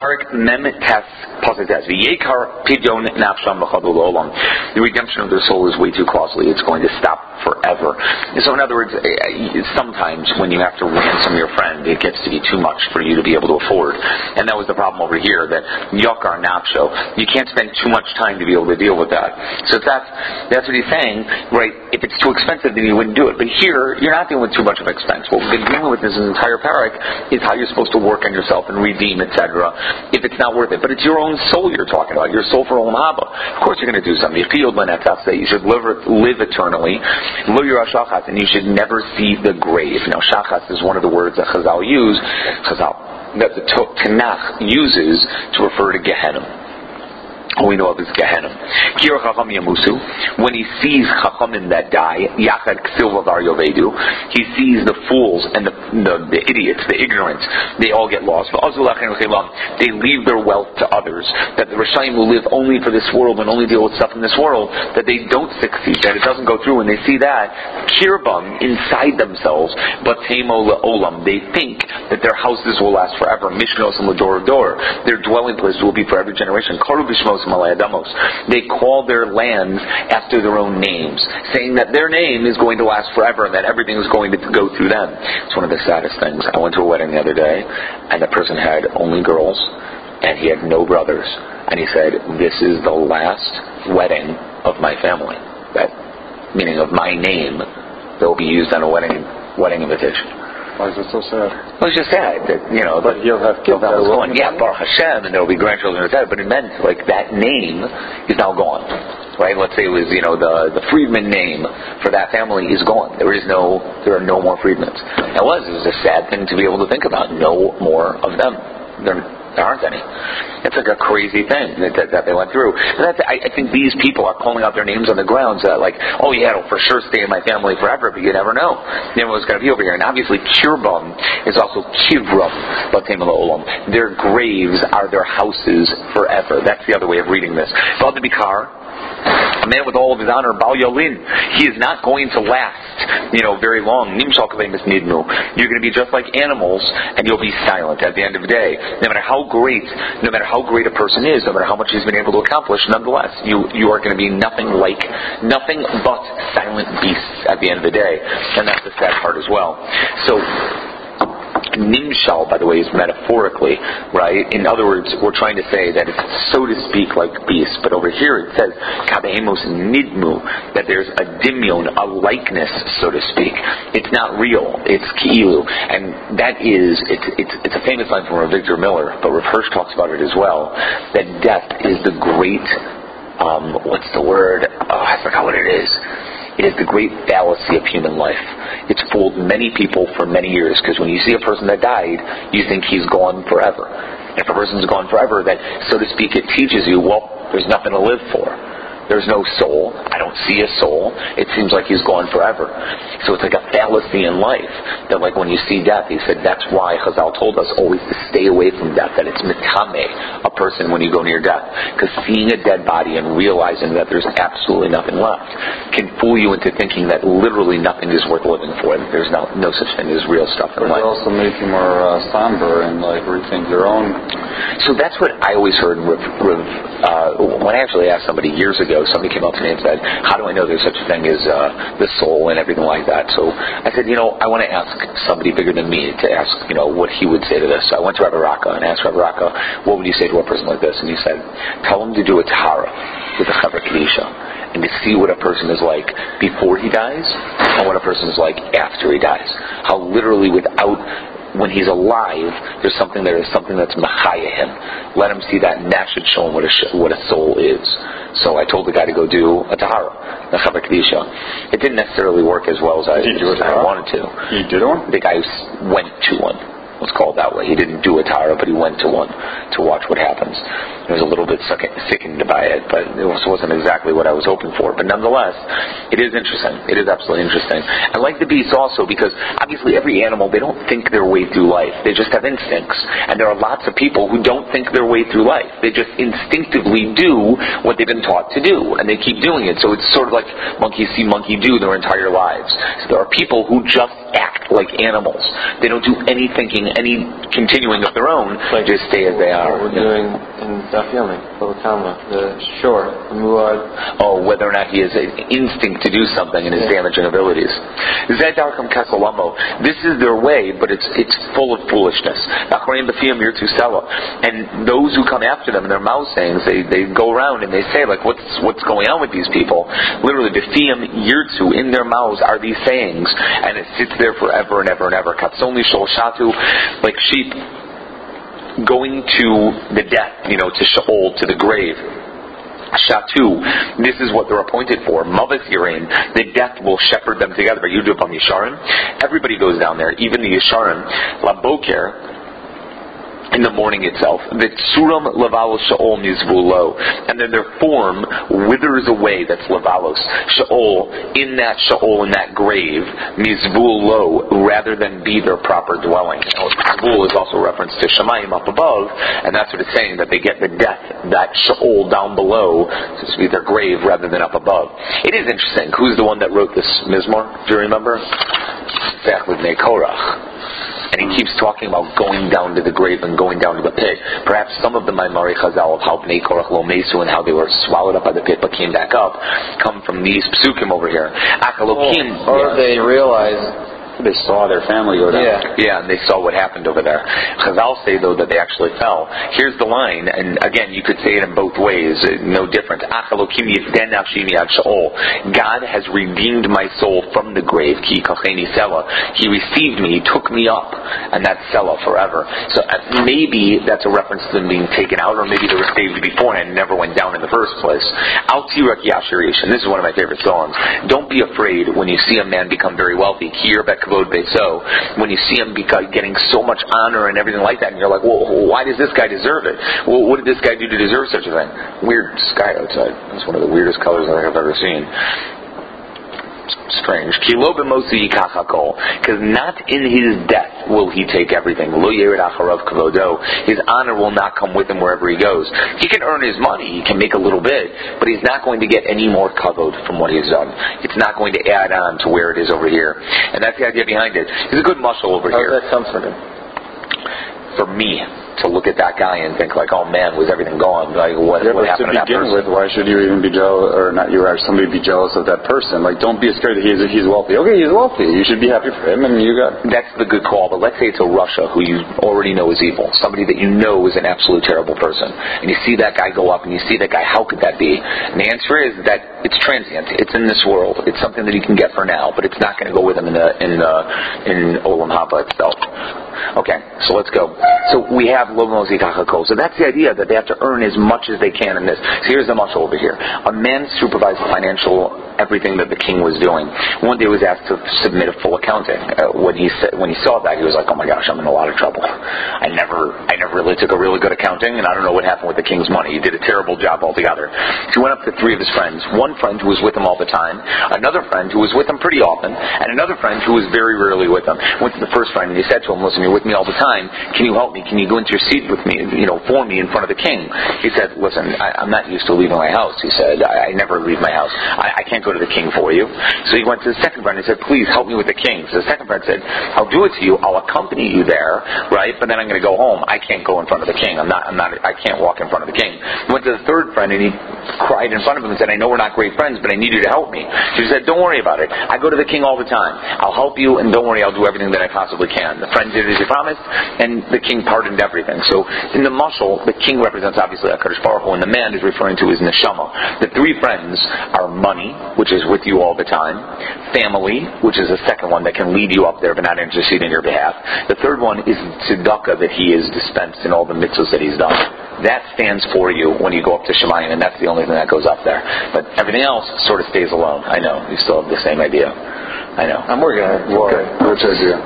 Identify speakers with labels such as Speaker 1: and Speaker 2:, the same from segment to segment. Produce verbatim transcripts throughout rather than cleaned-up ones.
Speaker 1: Mem Tes Pasuk Tes V'Yekar Pidyon Nafsham B'Chadul Olam. The redemption of their soul is way too costly. It's going to stop forever. So, in other words, sometimes when you have to ransom your friend, it gets to be too much for you to be able to afford. And that was the problem over here. That Yakar Nafsho, you can't spend too much time to be able to deal with that. So, if that's that's what he's saying, right? If it's too expensive, then you wouldn't do it. But here, you're not dealing with too much of expense. What we've been dealing with this entire parak is how you're supposed to work on yourself and redeem, et cetera. If it's not worth it. But it's your own soul you're talking about, your soul for Olam Haba. Of course you're going to do something. You should live, live eternally. And you should never see the grave. Now, shachas is one of the words that Chazal use, Chazal, that the Tanakh uses to refer to Gehenna. All we know of is Gehenna. Kira Chacham Yamusu, when he sees Chachamim that die, Yachad Ksil Vavar Yovedu, he sees the fools and the, the, the idiots, the ignorant, they all get lost. They leave their wealth to others. That the Rishayim who live only for this world and only deal with stuff in this world, that they don't succeed, that it doesn't go through. When they see that, Kirbam, inside themselves, Batemo Le'olam, they think that their houses will last forever. Mishnos and Lador Dor, their dwelling place will be for every generation. Karu Bishmos They call their lands after their own names, saying that their name is going to last forever and that everything is going to go through them. It's one of the saddest things. I went to a wedding the other day, and the person had only girls, and he had no brothers. And he said, "This is the last wedding of my family." That meaning of my name that will be used on a wedding wedding invitation.
Speaker 2: Why is it so sad?
Speaker 1: Well, it's just sad that, you know,
Speaker 2: but
Speaker 1: that
Speaker 2: he'll have kids that
Speaker 1: going, yeah, Baruch Hashem, and there will be grandchildren, et cetera. But it meant, like, that name is now gone. Right? Let's say it was, you know, the the Friedman name for that family is gone. There is no, there are no more Friedmans. It was, it was a sad thing to be able to think about. No more of them. There, there aren't any. It's like a crazy thing that, that, that they went through. And that's, I, I think these people are calling out their names on the ground, so that like, oh yeah, it'll for sure stay in my family forever, but you never know. You never know what's going to be over here. And obviously, Kirbam is also Kivram, Batem Olam. Their graves are their houses forever. That's the other way of reading this. Bal Bikar, a man with all of his honor, Bal Yolin, he is not going to last, you know, very long. Nimshal Kavemis Nidmu. You're going to be just like animals, and you'll be silent at the end of the day. No matter how great, no matter how great a person is, no matter how much he's been able to accomplish, nonetheless, you you are going to be nothing like, nothing but silent beasts at the end of the day. And that's the sad part as well. So, Nimshal, by the way, is metaphorically, right? In other words, we're trying to say that it's, so to speak, like beasts. But over here it says, Kabehemos Nidmu, that there's a dimyon, a likeness, so to speak. It's not real. It's Ki'ilu. And that is, it's, it's, it's a famous line from Rav Victor Miller, but Rav Hirsch talks about it as well, that death is the great, um, what's the word? Oh, I forgot what it is. It is the great fallacy of human life. It's fooled many people for many years, because when you see a person that died, you think he's gone forever. And if a person's gone forever, that, so to speak, it teaches you, well, there's nothing to live for. There's no soul. I don't see a soul. It seems like he's gone forever. So it's like a fallacy in life. That like when you see death, he said that's why Chazal told us always to stay away from death. That it's mitame, a person when you go near death. Because seeing a dead body and realizing that there's absolutely nothing left can fool you into thinking that literally nothing is worth living for. That there's no, no such thing as real stuff in
Speaker 2: but
Speaker 1: life.
Speaker 2: It also make you more uh, somber and like rethink your own.
Speaker 1: So that's what I always heard. Rev, Rev, uh, when I actually asked somebody years ago, somebody came up to me and said, how do I know there's such a thing as uh, the soul and everything like that? So I said, you know, I want to ask somebody bigger than me to ask, you know, what he would say to this. So I went to Rabbi Raka and asked Rabbi Raka, what would you say to a person like this? And he said, tell him to do a tahara with a chaver kedisha and to see what a person is like before he dies and what a person is like after he dies. How literally without... when he's alive, there's something there is something that's machaya him. Let him see that, and that should show him what a what a soul is. So I told the guy to go do a tahara, a chaver kedisha. It didn't necessarily work as well as I,
Speaker 2: did you
Speaker 1: as I wanted to.
Speaker 2: He did one?
Speaker 1: The guy went to one. Let's call it that way. He didn't do a tahara, but he went to one to watch what happens. I was a little bit sickened by it, but it wasn't exactly what I was hoping for. But nonetheless, it is interesting. It is absolutely interesting. I like the beasts also because obviously every animal, they don't think their way through life. They just have instincts. And there are lots of people who don't think their way through life. They just instinctively do what they've been taught to do, and they keep doing it. So it's sort of like monkeys see monkey do their entire lives. So there are people who just act like animals. They don't do any thinking, any continuing of their own.
Speaker 2: Like
Speaker 1: just stay as they are.
Speaker 2: What we're yeah. doing in Daf Yomi, Babakama, the shore, the muad.
Speaker 1: Oh, whether or not he has an instinct to do something in his yeah. damaging abilities. Zedarkam Kasalamo. This is their way, but it's it's full of foolishness. And those who come after them in their mouth sayings, they, they go around and they say, like, what's what's going on with these people? Literally, B'fiyam Yirtzu, in their mouths are these sayings, and it sits there forever and ever and ever. Katsoni Sholshatu, like sheep going to the death, you know, to Sheol, to the grave. Shatu, this is what they're appointed for. Mavis Yirin, the death will shepherd them together. Yudubam Yisharim, everybody goes down there, even the Yisharim. Laboker, in the morning itself. The Tsuram Lavalos Sha'ol Mizvulo. And then their form withers away. That's Lavalos. Sha'ol, in that Sha'ol, in that grave, Mizvulo, rather than be their proper dwelling. Now, Mizvul is also referenced to Shemayim up above, and that's what it's saying, that they get the death, that Sha'ol down below, to be their grave rather than up above. It is interesting. Who's the one that wrote this Mizmor? Do you remember? Back with Bnei Korach. And he keeps talking about going down to the grave and going down to the pit. Perhaps some of the Maimari Chazal of how Bnei Korach lo mesu and how they were swallowed up by the pit but came back up come from these psukim over here. Akalokim,
Speaker 2: oh, or yeah. they realize they saw their family go down.
Speaker 1: Yeah, yeah, and they saw what happened over there. Chazal say though that they actually fell. Here's the line, and again you could say it in both ways, no different. Akalokim yifden nafshi mi'ad Sha'ol. God has redeemed my soul from the grave. Ki kacheni sela. He received me, he took me up, and that's sela forever. So uh, maybe that's a reference to them being taken out, or maybe they were saved before and never went down in the first place. Al tirak yashirish, and this is one of my favorite songs. Don't be afraid when you see a man become very wealthy. Ki So when you see him getting so much honor and everything like that, and you're like, well, why does this guy deserve it? Well, what did this guy do to deserve such a thing? Weird sky outside. It's one of the weirdest colors I think I've ever seen. Strange. Because not in his death will he take everything. His honor will not come with him wherever he goes. He can earn his money, he can make a little bit, but he's not going to get any more kavod from what he's done. It's not going to add on to where it is over here. And that's the idea behind it. It's a good muscle over
Speaker 2: How
Speaker 1: here.
Speaker 2: How does that comfort him?
Speaker 1: For me, to look at that guy and think like, oh man, was everything gone? Like, what,
Speaker 2: yeah,
Speaker 1: what
Speaker 2: but
Speaker 1: happened to,
Speaker 2: to
Speaker 1: that
Speaker 2: begin
Speaker 1: person?
Speaker 2: with, why should you even be jealous, or not you, or somebody be jealous of that person? Like, don't be scared that he's he's wealthy. Okay, he's wealthy. You should be happy for him, and you got.
Speaker 1: That's the good call. But let's say it's a Russia who you already know is evil, somebody that you know is an absolute terrible person, and you see that guy go up, and you see that guy. How could that be? And the answer is that it's transient. It's in this world. It's something that he can get for now, but it's not going to go with him in the in the in Olam Haba itself. Okay, so let's go. So we have Lo Mozi Kachakol. So that's the idea, that they have to earn as much as they can in this. So here's the muscle over here. A man supervised financial everything that the king was doing. One day he was asked to submit a full accounting. Uh, when he said, when he saw that, he was like, "Oh my gosh, I'm in a lot of trouble. I never, I never really took a really good accounting, and I don't know what happened with the king's money. He did a terrible job altogether." So he went up to three of his friends. One friend who was with him all the time, another friend who was with him pretty often, and another friend who was very rarely with him. Went to the first friend and he said to him, "Listen, you're with me all the time. Can you help me? Can you go into your seat with me, you know, for me in front of the king?" He said, "Listen, I, I'm not used to leaving my house." He said, I, I never leave my house. I, I can't go to the king for you." So he went to the second friend and said, "Please help me with the king." So the second friend said, "I'll do it to you. I'll accompany you there, right? But then I'm going to go home. I can't go in front of the king. I'm not. I'm not. I can't walk in front of the king." He went to the third friend and he cried in front of him and said, "I know we're not great friends, but I need you to help me." So he said, "Don't worry about it. I go to the king all the time. I'll help you, and don't worry. I'll do everything that I possibly can." The friend did as he promised, and the king pardoned everything. So in the mashal, the king represents obviously HaKadosh Baruch Hu, and the man is referring to his neshama. The three friends are money, which is with you all the time; family, which is the second one that can lead you up there but not intercede in your behalf; the third one is tzedakah, that he has dispensed in all the mitzvahs that he's done. That stands for you when you go up to Shemayim, and that's the only thing that goes up there. But everything else sort of stays alone. I know, you still have the same idea. I know.
Speaker 2: I'm working on it.
Speaker 1: Okay.
Speaker 2: Which idea?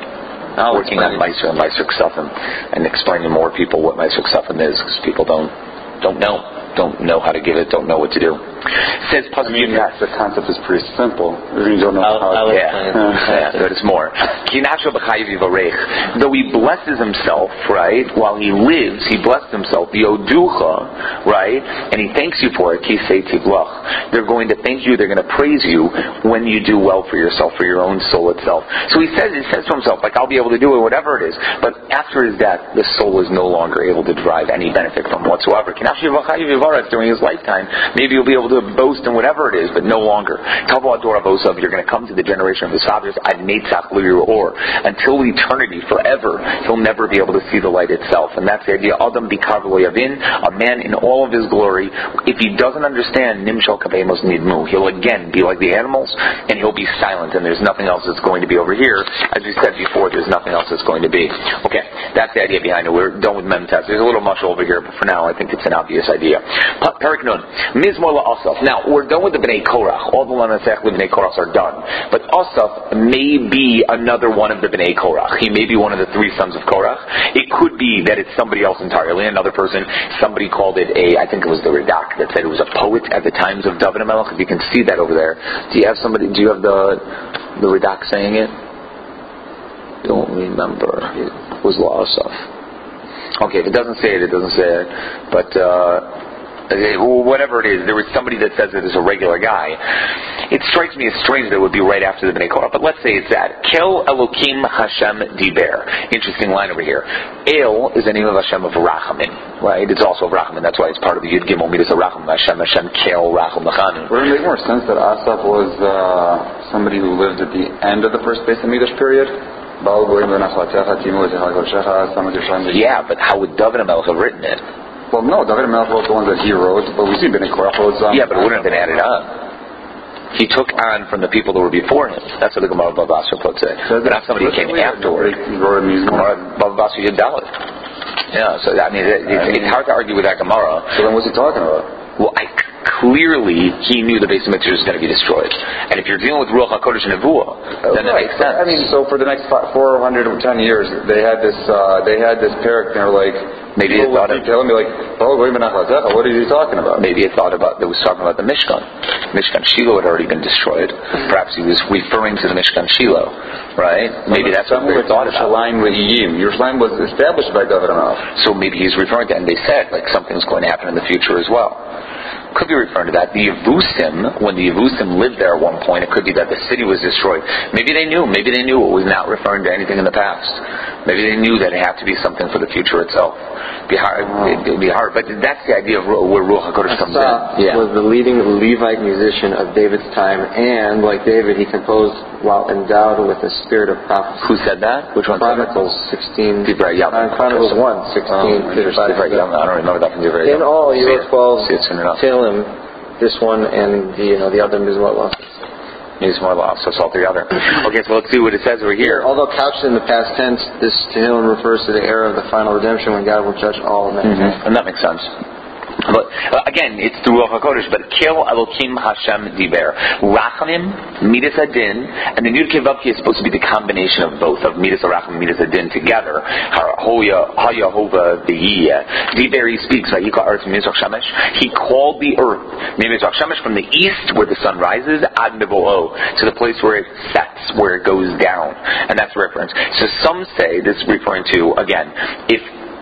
Speaker 1: I'm working on Meiser and Meiser Ksafim and explaining to more people what Meiser Ksafim is, because people don't don't know. Don't know how to give it, don't know what to do. Says
Speaker 2: I mean, yes, the concept is pretty simple. You don't know
Speaker 3: I'll,
Speaker 2: how
Speaker 3: I'll
Speaker 2: to...
Speaker 1: Yeah, yeah, but it's more. Though he blesses himself, right, while he lives, he blessed himself, Yoducha, right, and he thanks you for it, they're going to thank you, they're going to praise you when you do well for yourself, for your own soul itself. So he says, he says to himself, like, I'll be able to do it, whatever it is, but after his death, the soul is no longer able to derive any benefit from whatsoever. During his lifetime, maybe you'll be able to boast in whatever it is, but no longer. You're going to come to the generation of his fathers, or until eternity, forever, he'll never be able to see the light itself. And that's the idea. Adam bikav lo yavin, a man in all of his glory. If he doesn't understand, nimshal kabemos nidmu, he'll again be like the animals, and he'll be silent, and there's nothing else that's going to be over here. As we said before, there's nothing else that's going to be. Okay, that's the idea behind it. We're done with Memtes. There's a little much over here, but for now, I think it's an obvious idea. Perik Nun, Mizmor la'asaf. Now, we're done with the Bnei Korach. All the Lanasech with Bnei Korach are done. But Asaf may be another one of the Bnei Korach. He may be one of the three sons of Korach. It could be that it's somebody else entirely, another person. Somebody called it a, I think it was the Radak that said it was a poet at the times of David HaMelech. If you can see that over there. Do you have somebody, do you have the the Radak saying it? Don't remember. It was La'asaf. Okay, if it doesn't say it, it doesn't say it. But, uh, whatever it is, there was somebody that says it is a regular guy. It strikes me as strange that it would be right after the Bnei Korach, but let's say it's that. Kel Elokim Hashem Diber. Interesting line over here. El is the name of Hashem of Rachamim, right? It's also of Rachamim. That's why it's part of the Yud Gimel Midas of Rachamim. Hashem, Hashem, Kel, Racham, Lachanim.
Speaker 2: Would it make more sense that Asaf was uh, somebody who lived at the end of the first Beis Hamikdash period?
Speaker 1: Yeah, but how would David HaMelech have written it?
Speaker 2: Well, no, David HaMelech wrote the ones that he wrote, but we see Bnei Korach wrote some.
Speaker 1: Yeah, but it wouldn't have been added on. He took on from the people that were before him. That's what the Gemara Bava Basra puts it. So but not somebody who came afterward.
Speaker 2: He wrote a
Speaker 1: Gemara Bava Basra Yud Dalet. Yeah, so I mean, it, it's, it's hard to argue with that Gemara.
Speaker 2: So then what's he talking about?
Speaker 1: Well, I, clearly he knew the Beis Hamikdash was going to be destroyed. And if you're dealing with Ruach HaKodesh and Nevuah, then
Speaker 2: right.
Speaker 1: that makes sense.
Speaker 2: I mean, so for the next four hundred ten years, they had this, uh, they had this parak, and they were like,
Speaker 1: maybe it thought of,
Speaker 2: telling me like, oh, what is he talking about?
Speaker 1: Maybe it thought about, it was talking about the Mishkan. Mishkan Shiloh had already been destroyed. Perhaps he was referring to the Mishkan Shiloh, right? Maybe that's what they thought about.
Speaker 2: Yerushalayim was established by David HaMelech.
Speaker 1: So maybe he's referring to, and they said, like, something's going to happen in the future as well. Could be referring to that. The Yevusim, when the Yevusim lived there at one point, it could be that the city was destroyed. Maybe they knew. Maybe they knew it was not referring to anything in the past. Maybe they knew that it had to be something for the future itself. It'd be hard. It'd be hard. But that's the idea of where Ruach HaKodesh comes in.
Speaker 3: Yeah. Was the leading Levite musician of David's time, and like David, he composed while endowed with the spirit of prophecy.
Speaker 1: Who said that? Which one?
Speaker 3: Chronicles sixteen.
Speaker 1: Divrei Yam.
Speaker 3: Uh, Chronicles one sixteen.
Speaker 1: Oh, Divrei Yam. I don't remember that from Divrei Yam.
Speaker 3: In all, he wrote twelve.
Speaker 1: Till
Speaker 3: this one and the you know the other Mizmor La'asaf.
Speaker 1: Mizmor La'asaf, so it's all together. Okay, so let's see what it says over here.
Speaker 3: Although couched in the past tense, this Tehillim refers to the era of the final redemption when God will judge all men.
Speaker 1: Mm-hmm. And that makes sense. But uh, again, it's through Ruach HaKodesh. But Kel Elokim Hashem Diber, Rachamim, Midas Adin, and the Yud Kei Vav Kei is supposed to be the combination of both of Midas Rachamim, Midas Adin together. Hoya Hayahova V'Yiyeh. Diber, he speaks. Vayikra Earth Mizrach Shemesh. He called the earth Mizrach Shemesh from the east, where the sun rises, Ad Nevo'o, to the place where it sets, where it goes down, and that's the reference. So some say this is referring to again if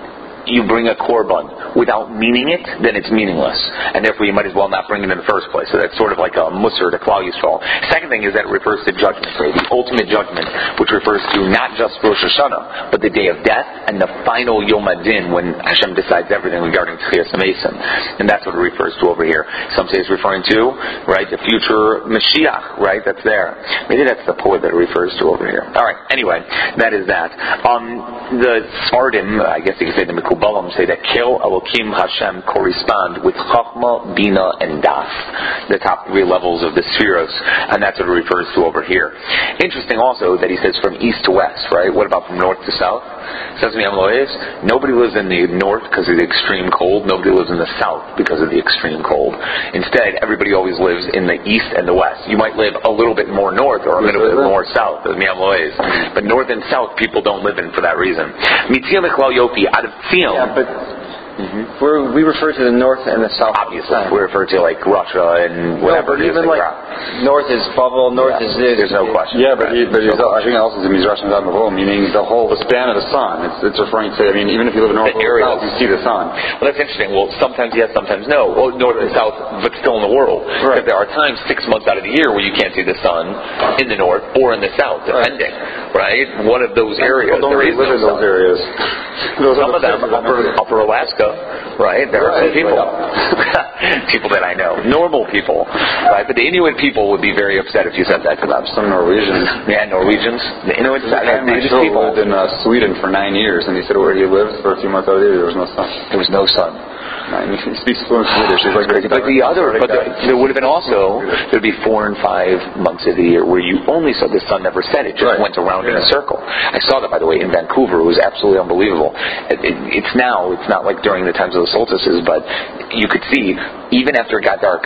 Speaker 1: you bring a korban without meaning it, then it's meaningless. And therefore you might as well not bring it in the first place. So that's sort of like a musar to Klal Yisrael. Second thing is that it refers to judgment, right? The ultimate judgment, which refers to not just Rosh Hashanah, but the day of death and the final Yom Adin, when Hashem decides everything regarding Tchias HaMesim. And that's what it refers to over here. Some say it's referring to, right, the future Mashiach, right, that's there. Maybe that's the poet that it refers to over here. Alright, anyway, that is that. Um, the Sfardim, I guess you could say the Kubalam say that Kel Elokim Hashem correspond with Chachma, Bina, and Das, the top three levels of the spheros, and that's what it refers to over here. Interesting also that he says from east to west, right? What about from north to south? Says me nobody lives in the north because of the extreme cold. Nobody lives in the south because of the extreme cold. Instead, everybody always lives in the east and the west. You might live a little bit more north or a little bit more south, but north and south people don't live in for that reason. Out of
Speaker 3: Yeah, but Mm-hmm. We're, we refer to the north and the south.
Speaker 1: Obviously, we refer to like Russia and whatever.
Speaker 3: No, but even like north is bubble, north
Speaker 1: yeah.
Speaker 3: is this.
Speaker 1: There's no question.
Speaker 2: Yeah, but, he, but he's, I think also is Mizrashim Zam, meaning the whole, the span of the sun. It's, it's referring to, I mean, even if you live in north or south, you see the sun.
Speaker 1: Well, that's interesting. Well, sometimes yes, sometimes no. Well, north and south, but still in the world. Because right. there are times six months out of the year where you can't see the sun in the north or in the south, depending. Right? right? One of those areas.
Speaker 2: Well, don't
Speaker 1: there
Speaker 2: really
Speaker 1: is
Speaker 2: live
Speaker 1: no
Speaker 2: in those
Speaker 1: sun.
Speaker 2: areas. Those
Speaker 1: Some of them, upper, upper Alaska, right? There are some people. People that I know. Normal people. Right? But the Inuit people would be very upset if you said that to them.
Speaker 2: Some Norwegians.
Speaker 1: Yeah, Norwegians. The Inuits,
Speaker 2: I had my
Speaker 1: people
Speaker 2: lived in uh, Sweden for nine years, and he said where he lived for a few months out of the year, there was no sun.
Speaker 1: There was no sun.
Speaker 2: I mean, he speaks fluent Swedish. He's like,
Speaker 1: but the other, but the, there would have been also, there'd be four and five months of the year where you only saw the sun never set. It just
Speaker 2: right.
Speaker 1: went around
Speaker 2: yeah.
Speaker 1: in a circle. I saw that, by the way, in Vancouver. It was absolutely unbelievable. It, it, it's now, it's not like during the times of the solstices, but you could see, even after it got dark,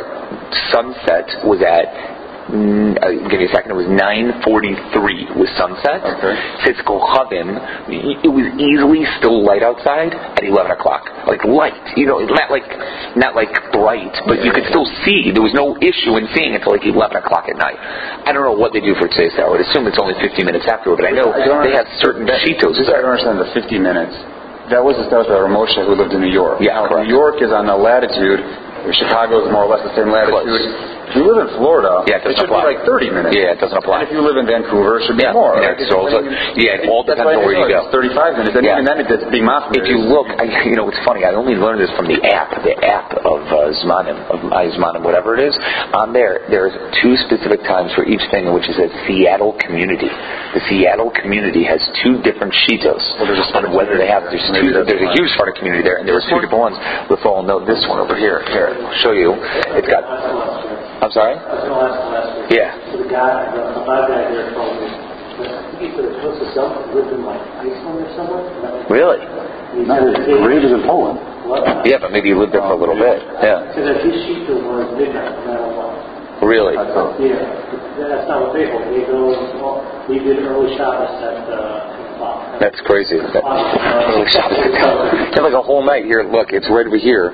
Speaker 1: sunset was at, Mm, uh, give me a second. It was nine forty-three with sunset.
Speaker 2: Okay.
Speaker 1: Since Kochavim, it was easily still light outside at eleven o'clock. Like light, you know, not like not like bright, but you could still see. There was no issue in seeing until like eleven o'clock at night. I don't know what they do for today's hour. I would assume it's only fifty minutes afterward, but I know I they have certain shitos.
Speaker 2: Just I don't understand the fifty minutes. That was established by Ramosha, who lived in New York.
Speaker 1: Yeah,
Speaker 2: now,
Speaker 1: correct.
Speaker 2: New York is on a latitude. Chicago is more or less the same latitude.
Speaker 1: Close.
Speaker 2: If you live in Florida,
Speaker 1: yeah, it,
Speaker 2: it should
Speaker 1: apply.
Speaker 2: be like thirty minutes.
Speaker 1: Yeah, it doesn't apply.
Speaker 2: And if you live in Vancouver, it should be
Speaker 1: yeah.
Speaker 2: more.
Speaker 1: Yeah,
Speaker 2: right?
Speaker 1: so, so, yeah, it all depends on where you go.
Speaker 2: It's thirty-five minutes, and
Speaker 1: yeah.
Speaker 2: even then it's being mafia.
Speaker 1: If you look, I, you know, it's funny. I only learned this from the app, the app of uh, Zmanim, of iZmanim, whatever it is. On there, there's two specific times for each thing, which is a Seattle community. The Seattle community has two different shitos
Speaker 2: well,
Speaker 1: on whether they have. There's two. There's a huge Sparta community there, and there were two different ones. Let's all know this one over here. Here, I'll show you. It's got. I'm sorry? Yeah.
Speaker 4: So the guy, the five guy there told me, I think he said the closest self lived in like Iceland or somewhere.
Speaker 1: Really?
Speaker 2: No, Reed is in Poland.
Speaker 4: What?
Speaker 1: Yeah, but maybe you lived there for a little bit. Yeah.
Speaker 4: Because his sheet was midnight, no matter what.
Speaker 1: Really?
Speaker 4: Yeah. That's not what they hold. They go, we did early Shabbos at uh,
Speaker 1: That's crazy. That, early Shabbos. It's like a whole night here. Look, it's right over here.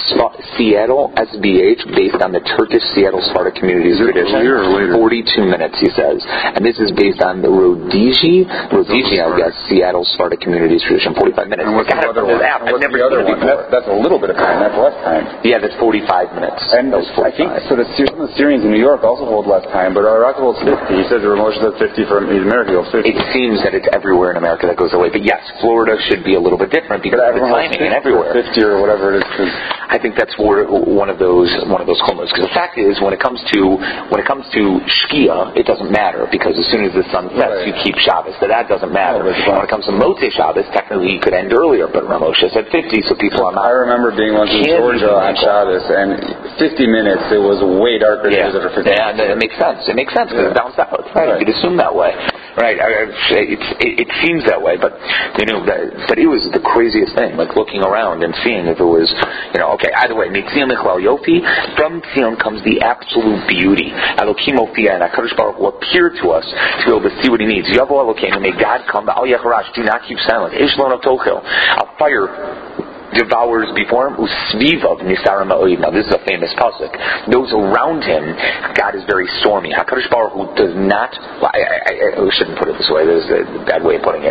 Speaker 1: Seattle S B H, based on the Turkish Seattle Sparta Communities tradition. forty-two minutes, he says. And this is based on the Rhodesi, Rhodesi, I guess, Seattle Sparta Communities tradition. forty-five minutes.
Speaker 2: And what's
Speaker 1: I got
Speaker 2: the other
Speaker 1: it from
Speaker 2: one?
Speaker 1: this app. I've never
Speaker 2: the other
Speaker 1: seen it
Speaker 2: one?
Speaker 1: before.
Speaker 2: That's, that's a little bit of time. That's less time.
Speaker 1: Yeah, that's forty-five minutes.
Speaker 2: And
Speaker 1: that was
Speaker 2: I think, so the, some of the Syrians in New York also hold less time, but our Iraq holds fifty. He says the Ramosha does fifty for America holds fifty.
Speaker 1: It seems that it's everywhere in America that goes away. But yes, Florida should be a little bit different because of the timing and everywhere.
Speaker 2: fifty or whatever it is. Cause
Speaker 1: I think that's one of those one of those chumos. Because the fact is, when it comes to when it comes to Shkia, it doesn't matter because as soon as the sun sets,
Speaker 2: right.
Speaker 1: you keep Shabbos. So that doesn't matter.
Speaker 2: Oh,
Speaker 1: when it comes to Motzei Shabbos, technically you could end earlier, but Ramosha said fifty, so people are not.
Speaker 2: I remember being once in Georgia on Shabbos, and fifty minutes it was way darker
Speaker 1: yeah.
Speaker 2: than it was after fifty.
Speaker 1: Yeah, and it makes sense. It makes sense because yeah. it's down south. Right. right. You'd assume that way. Right. It, it, it seems that way, but you know, but it was the craziest thing. Like looking around and seeing if it was, you know, okay. Either way, Mitzion Michlal Yofi. From Tzion comes the absolute beauty. Elokim Ophia and Hakadosh Baruch will appear to us to be able to see what He needs. Yavo Elokim, and may God come. Al Yecharash, do not keep silent. Ishlon Tochel, a fire devours before him. Usvivav Nisarim Ma'oid. Now this is a famous pasuk. Those around him, God is very stormy. Hakadosh Baruch Hu does not. Well, I, I, I shouldn't put it this way. There's a bad way of putting it.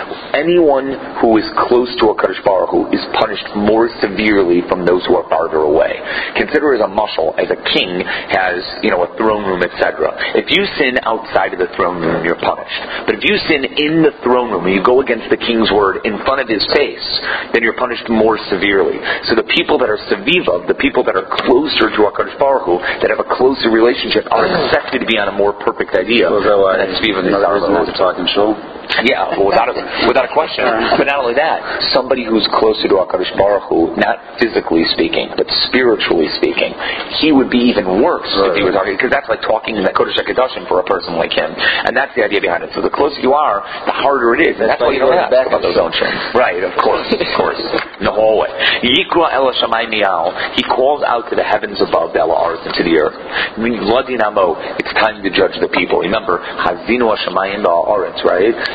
Speaker 1: Anyone who is close to Hakadosh Baruch Hu is punished more severely from those who are farther away. Consider as a mashal, as a king has, you know, a throne room, et cetera. If you sin outside of the throne room, you're punished. But if you sin in the throne room and you go against the king's word in front of his face, then you're punished more severely. So the people that are sevivav, the people that are closer to HaKadosh Baruch Hu, that have a closer relationship, are expected to be on a more perfect idea.
Speaker 2: Was that why
Speaker 1: that's Svivav
Speaker 2: Nisarim talking show?
Speaker 1: Yeah, well, without a, without a question. But not only that, somebody who's closer to HaKadosh Baruch Hu, not physically speaking, but spiritually speaking, he would be even worse right. if he were talking, because that's like talking in the Kodesh HaKadoshim for a person like him. And that's the idea behind it. So the closer you are, the harder it is. And that's, that's why you don't ask about those oceans. Right, of course, of course. In the hallway. Yikra Ela Shammai Mial. He calls out to the heavens above, the Ela Arth, and to the earth. It's time to judge the people. Remember, Hazinu Hashamayim Ba'aretz, right?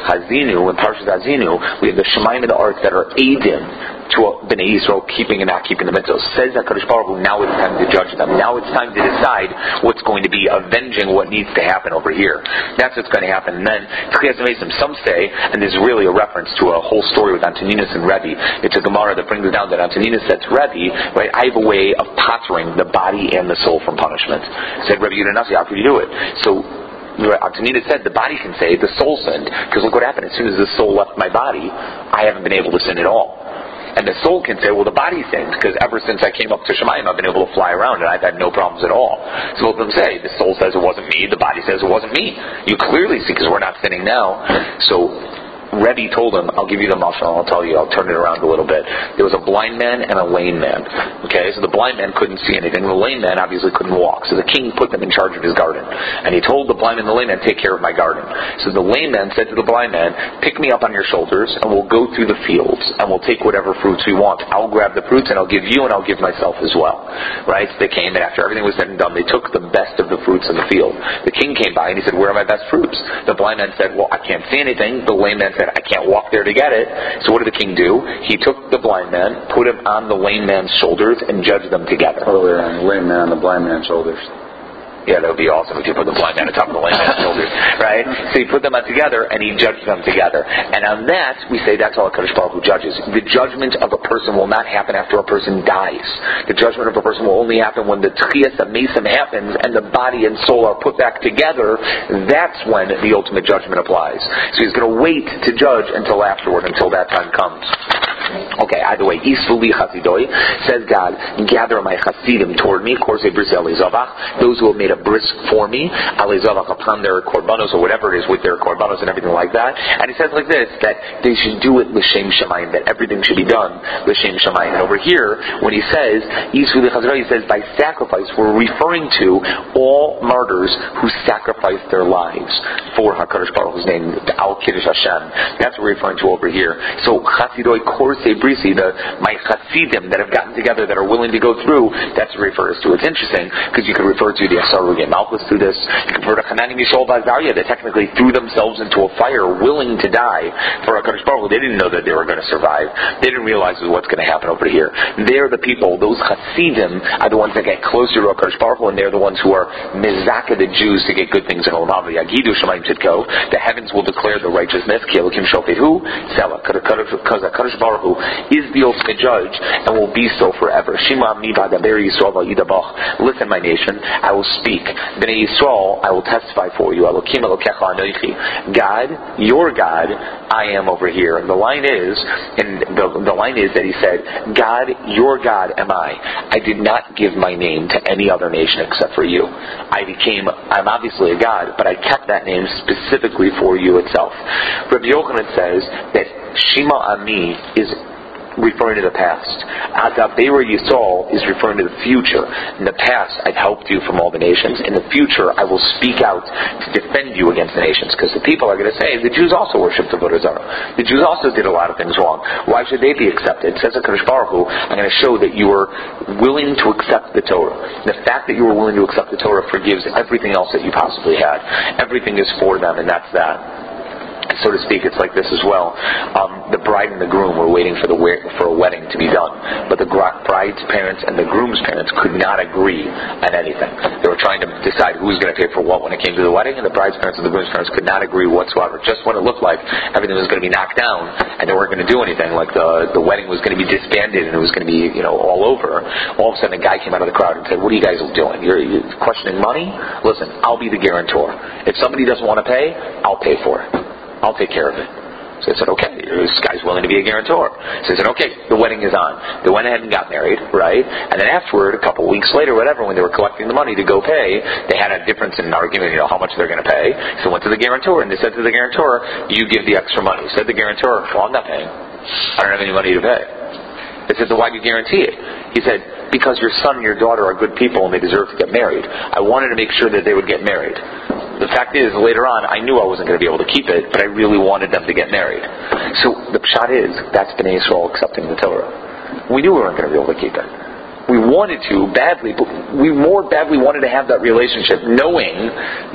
Speaker 1: Hazinu, in Parshas Hazinu, we have the Shemayim and the Ark that are Eidim to Bnei Yisrael keeping and not keeping the mitzvahs. Says HaKadosh Baruch Hu, now it's time to judge them. Now it's time to decide what's going to be avenging what needs to happen over here. That's what's going to happen. And then, some say, and this is really a reference to a whole story with Antoninus and Rebbe. It's a Gemara that brings it down that Antoninus said to Rebbe, right, I have a way of pottering the body and the soul from punishment. Said Rebbe Yudanasi, how could you do it? So, Antoninus said the body can say the soul sinned, because look what happened. As soon as the soul left my body, I haven't been able to sin at all. And the soul can say, well, the body sinned, because ever since I came up to Shemayim, I've been able to fly around and I've had no problems at all. So both of them say, the soul says it wasn't me, the body says it wasn't me. You clearly see, because we're not sinning now. So Rebbe told him, I'll give you the mashal, I'll tell you, I'll turn it around a little bit. There was a blind man and a lame man. Okay, so the blind man couldn't see anything. The lame man obviously couldn't walk. So the king put them in charge of his garden. And he told the blind man and the lame man, take care of my garden. So the lame man said to the blind man, pick me up on your shoulders and we'll go through the fields and we'll take whatever fruits we want. I'll grab the fruits and I'll give you and I'll give myself as well. Right? So they came, and after everything was said and done, they took the best of the fruits in the field. The king came by and he said, where are my best fruits? The blind man said, well, I can't see anything. The lame man said, I can't walk there to get it. So what did the king do? He took the blind man, put him on the lame man's shoulders, and judged them together.
Speaker 2: Earlier on, the lame man on the blind man's shoulders.
Speaker 1: Yeah, that would be awesome if you put the blind man on top of the lame man's shoulders, right? So he put them on together and he judged them together. And on that, we say that's all HaKadosh Baruch Hu judges. The judgment of a person will not happen after a person dies. The judgment of a person will only happen when the Tchias HaMesim happens and the body and soul are put back together. That's when the ultimate judgment applies. So he's going to wait to judge until afterward, until that time comes. Okay, either way, Isfuli Chasidoi, says God, gather my Chasidim toward me, Korsei Bris Elizavach, those who have made a brisk for me, Elizavach upon their korbanos, or whatever it is with their korbanos and everything like that. And he says like this, that they should do it L'Shem Shamayim, that everything should be done L'Shem Shamayim. And over here, when he says, Isfuli Chasidoi, he says, by sacrifice, we're referring to all martyrs who sacrificed their lives for HaKadosh Baruch Hu's name, the Al Kiddush Hashem. That's what we're referring to over here. So, Chasidoi Korsei Brisi, the my Chasidim that have gotten together, that are willing to go through, that's what it refers to. It's interesting, because you could refer to the Asarugi Malchus through this. You can refer to Hanani Mishol Bazariah, that technically threw themselves into a fire willing to die for HaKadosh Baruch Hu. They didn't know that they were going to survive. They didn't realize what's going to happen over here. They're the people, those Chasidim are the ones that get closer to HaKadosh Baruch Hu, and they're the ones who are Mizaka, the Jews, to get good things in Olam Haba. Yagidu Shemayim Tzidko, the heavens will declare the righteousness, Ki Elokim Shofehu, Selah, because HaKadosh Baruch Hu is the ultimate judge and will be so forever. Shema mi ba'daber Yisrael va'idabach. Listen, my nation, I will speak. B'nai Yisrael, I will testify for you. Elokim Elokecha anoichi. God, your God, I am over here. And the line is, and the, the line is that he said, God, your God am I. I did not give my name to any other nation except for you. I became, I'm obviously a God, but I kept that name specifically for you itself. Rabbi Yochanan says that Shema Ami is referring to the past. Adaber Yisrael is referring to the future. In the past, I've helped you from all the nations. In the future, I will speak out to defend you against the nations. Because the people are going to say, the Jews also worshipped the Avodah Zarah. The Jews also did a lot of things wrong. Why should they be accepted? It says HaKadosh Baruch Hu, I'm going to show that you were willing to accept the Torah. The fact that you were willing to accept the Torah forgives everything else that you possibly had. Everything is for them, and that's that. So to speak, it's like this as well. Um, the bride and the groom were waiting for the for a wedding to be done, but the bride's parents and the groom's parents could not agree on anything. They were trying to decide who was going to pay for what when it came to the wedding, and the bride's parents and the groom's parents could not agree whatsoever. Just when it looked like everything was going to be knocked down and they weren't going to do anything, like the the wedding was going to be disbanded and it was going to be, you know, all over. All of a sudden, a guy came out of the crowd and said, "What are you guys doing? You're, you're questioning money? Listen, I'll be the guarantor. If somebody doesn't want to pay, I'll pay for it. I'll take care of it." So I said, okay, this guy's willing to be a guarantor. So I said, okay, the wedding is on. They went ahead and got married, right? And then afterward, a couple of weeks later, whatever, when they were collecting the money to go pay, they had a difference in an argument, you know, how much they're going to pay. So they went to the guarantor, and they said to the guarantor, you give the extra money. Said the guarantor, well, I'm not paying. I don't have any money to pay. They said, so why do you guarantee it? He said, because your son and your daughter are good people and they deserve to get married. I wanted to make sure that they would get married. The fact is, later on, I knew I wasn't going to be able to keep it, but I really wanted them to get married. So the pshat is, that's Bnei Yisrael accepting the Torah. We knew we weren't going to be able to keep it. We wanted to badly, but we more badly wanted to have that relationship, knowing that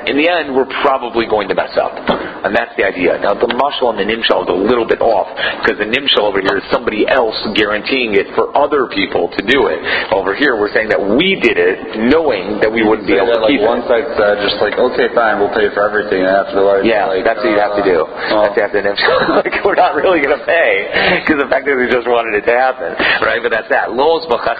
Speaker 1: in the end, we're probably going to mess up. And that's the idea. Now, the mashal and the nimshal is a little bit off, because the nimshal over here is somebody else guaranteeing it for other people to do it. Over here, we're saying that we did it, knowing that we wouldn't be able to
Speaker 2: like
Speaker 1: keep
Speaker 2: one
Speaker 1: it.
Speaker 2: side said, just like, okay, fine, we'll pay for everything, and afterwards,
Speaker 1: yeah,
Speaker 2: like,
Speaker 1: that's what you have to do.
Speaker 2: Uh,
Speaker 1: that's what you have to do. Like, we're not really going to pay, because the fact that we just wanted it to happen, right? But that's that. I'm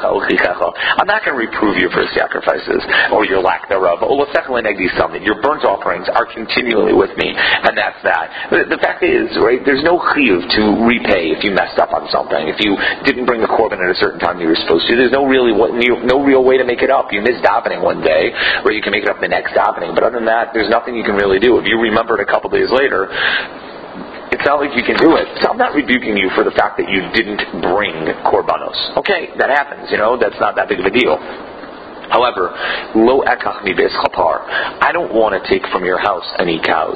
Speaker 1: not going to reprove you for sacrifices, or your lack thereof. Your burnt offerings are continually with me, and that's that. But the fact is, right, there's no chiyuv to repay if you messed up on something. If you didn't bring the korban at a certain time you were supposed to, there's no really no real way to make it up. You missed davening one day, or you can make it up the next davening. But other than that, there's nothing you can really do. If you remembered a couple days later, it's not like you can do it. So I'm not rebuking you for the fact that you didn't bring korbanos. Okay, that happens. You know, that's not that big of a deal. However, lo ekach mi beis chapar. I don't want to take from your house any cows.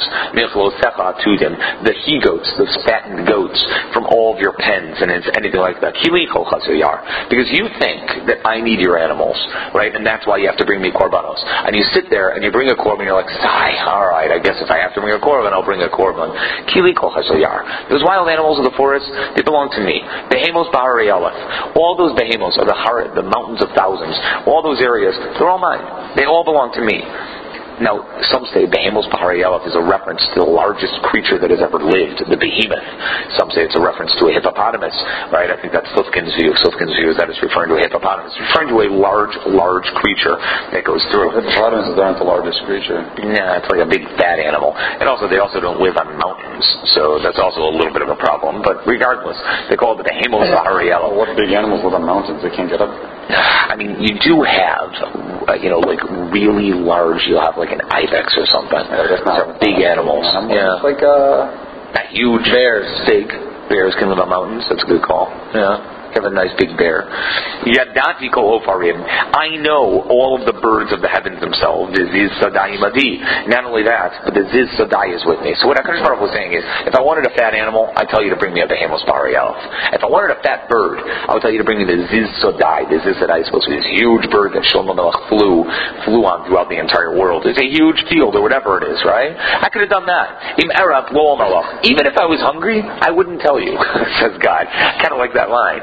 Speaker 1: The he goats, those fattened goats from all of your pens and anything like that. Because you think that I need your animals, right? And that's why you have to bring me korbanos. And you sit there and you bring a korban, you're like, sigh, all right, I guess if I have to bring a korban, I'll bring a korban. Those wild animals of the forest, they belong to me. Behemos b'harei Aleph. All those behemos are the har- the mountains of thousands. All those areas, they're all mine. They all belong to me. Now, some say Behemos b'harei Aleph is a reference to the largest creature that has ever lived, the behemoth. Some say it's a reference to a hippopotamus, right? I think that's Sufkin's view. Sufkin's view is that it's referring to a hippopotamus. It's referring to a large, large creature that goes through.
Speaker 2: Hippopotamuses aren't the largest creature.
Speaker 1: Nah, it's like a big fat animal. And also, they also don't live on mountains, so that's also a little bit of a problem. But regardless, they call it the Behemos b'harei Aleph.
Speaker 2: What big animals live on mountains? They can't get up.
Speaker 1: I mean, you do have, uh, you know, like really large. You'll have like an ibex or something.
Speaker 2: Yeah, that's not
Speaker 1: These are big animals.
Speaker 2: Animal.
Speaker 1: Yeah,
Speaker 2: it's like uh,
Speaker 1: not huge bears. Big bears can live on mountains. That's a good call. Yeah. Have a nice big bear. Yadati kol ofarim. I know all of the birds of the heavens themselves. The ziz sadai madi. Not only that, but the ziz sadai is with me. So what HaKadosh Baruch Hu was saying is, if I wanted a fat animal, I tell you to bring me a behemos b'harei Aleph. If I wanted a fat bird, I would tell you to bring me the ziz sadai. The ziz sadai is supposed to be this huge bird that Shlomo Melech flew flew on throughout the entire world. It's a huge field or whatever it is, right? I could have done that. Im Arab lo Melech. Even if I was hungry, I wouldn't tell you, says God. Kind of like that line.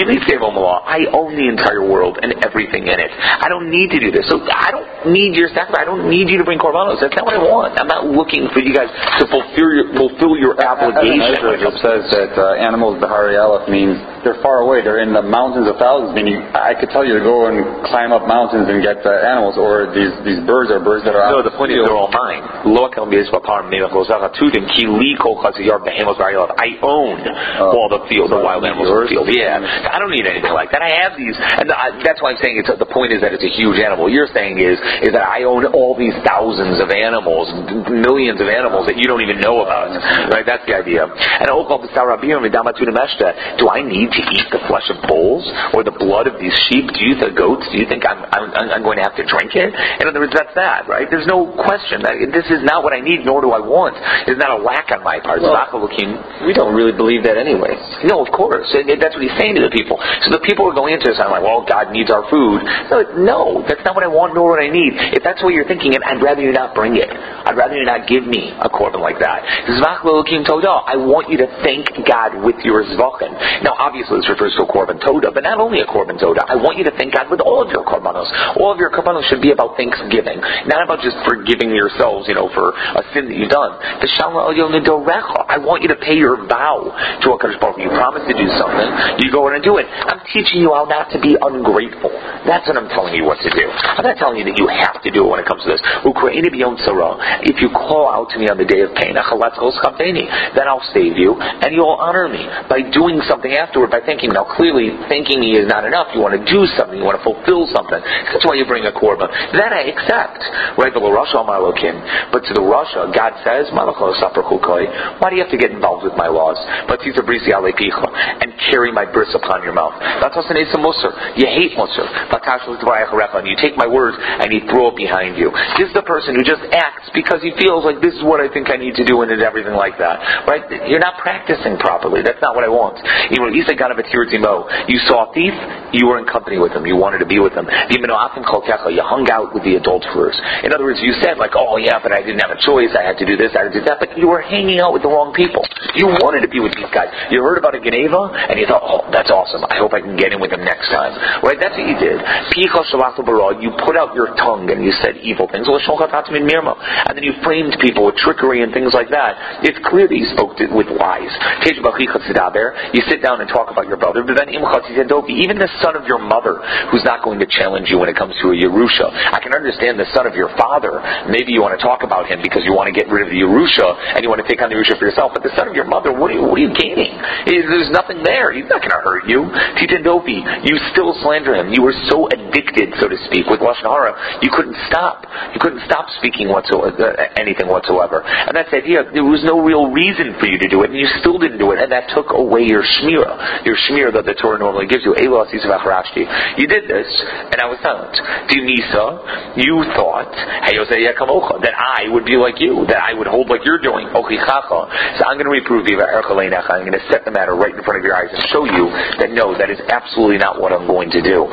Speaker 1: I own the entire world and everything in it. I don't need to do this. So I don't need your sacrifice. I don't need you to bring korbanos. That's not what I want. I'm not looking for you guys to fulfill your, fulfill your obligation.
Speaker 2: It says that uh, animals b'harei Aleph means they're far away. They're in the mountains of thousands. Meaning, I could tell you to go and climb up mountains and get the animals. Or these these birds are birds that are out.
Speaker 1: No, the point is they're all mine. I own all the field, the wild animals in the field. Yeah. I don't need anything like that. I have these, and I, that's why I'm saying it's the point is that it's a huge animal. You're saying is is that I own all these thousands of animals, millions of animals that you don't even know about. Right? That's the idea. And do I need to eat the flesh of bulls or the blood of these sheep? Do you think goats? Do you think I'm, I'm I'm going to have to drink it? In other words, that's that. Right? There's no question that this is not what I need, nor do I want. It's not a lack on my part.
Speaker 3: Well, we don't really believe that anyway.
Speaker 1: No, of course. That's what he's saying to the people. So the people are going into this, I'm like, well, God needs our food. Like, no, that's not what I want nor what I need. If that's what you're thinking, I'd rather you not bring it. I'd rather you not give me a korban like that. Zvach l'Elokim Todah. I want you to thank God with your zvachim. Now, obviously, this refers to a korban todah, but not only a korban todah. I want you to thank God with all of your korbanos. All of your korbanos should be about thanksgiving, not about just forgiving yourselves, you know, for a sin that you've done. The Shalom Al Yom Nidorecha. I want you to pay your vow to HaKadosh Baruch Hu. You promise to do something, you go in and do it. I'm teaching you how not to be ungrateful. That's what I'm telling you what to do. I'm not telling you that you have to do it when it comes to this. If you call out to me on the day of pain, then I'll save you, and you'll honor me by doing something afterward, by thanking me. Now, clearly, thanking me is not enough. You want to do something. You want to fulfill something. That's why you bring a korban. That I accept. Right? But to the Rasha, God says, why do you have to get involved with my laws? And carry my bris upon your mouth. You hate Musar. And you take my words and you throw it behind you. This is the person who just acts because he feels like this is what I think I need to do and everything like that. Right? You're not practicing properly. That's not what I want. You saw a thief, You were in company with them. You wanted to be with them. You hung out with the adulterers. In other words, you said like, oh yeah, but I didn't have a choice. I had to do this, I had to do that. But you were hanging out with the wrong people. You wanted to be with these guys. You heard about a Geneva, and you thought, oh, that's awesome. I hope I can get in with him next time. Right? That's what you did. You put out your tongue and you said evil things. And then you framed people with trickery and things like that. It's clear that you spoke to, with lies. You sit down and talk about your brother. Even the son of your mother, who's not going to challenge you when it comes to a Yerusha. I can understand the son of your father. Maybe you want to talk about him because you want to get rid of the Yerusha and you want to take on the Yerusha for yourself. But the son of your mother, what are you, what are you gaining? There's nothing there. He's not going to hurt you. Titandopi, you still slander him. You were so addicted, so to speak, with Lashon Hara, you couldn't stop. You couldn't stop speaking whatsoever, anything whatsoever. And that's the idea. There was no real reason for you to do it, and you still didn't do it, and that took away your shmira, your shmira that the Torah normally gives you. You did this, and I was silent. Dimisa, you thought that I would be like you, that I would hold like you're doing. So I'm going to reprove you. I'm going to set the matter right in front of your eyes and show you that no, that is absolutely not what I'm going to do.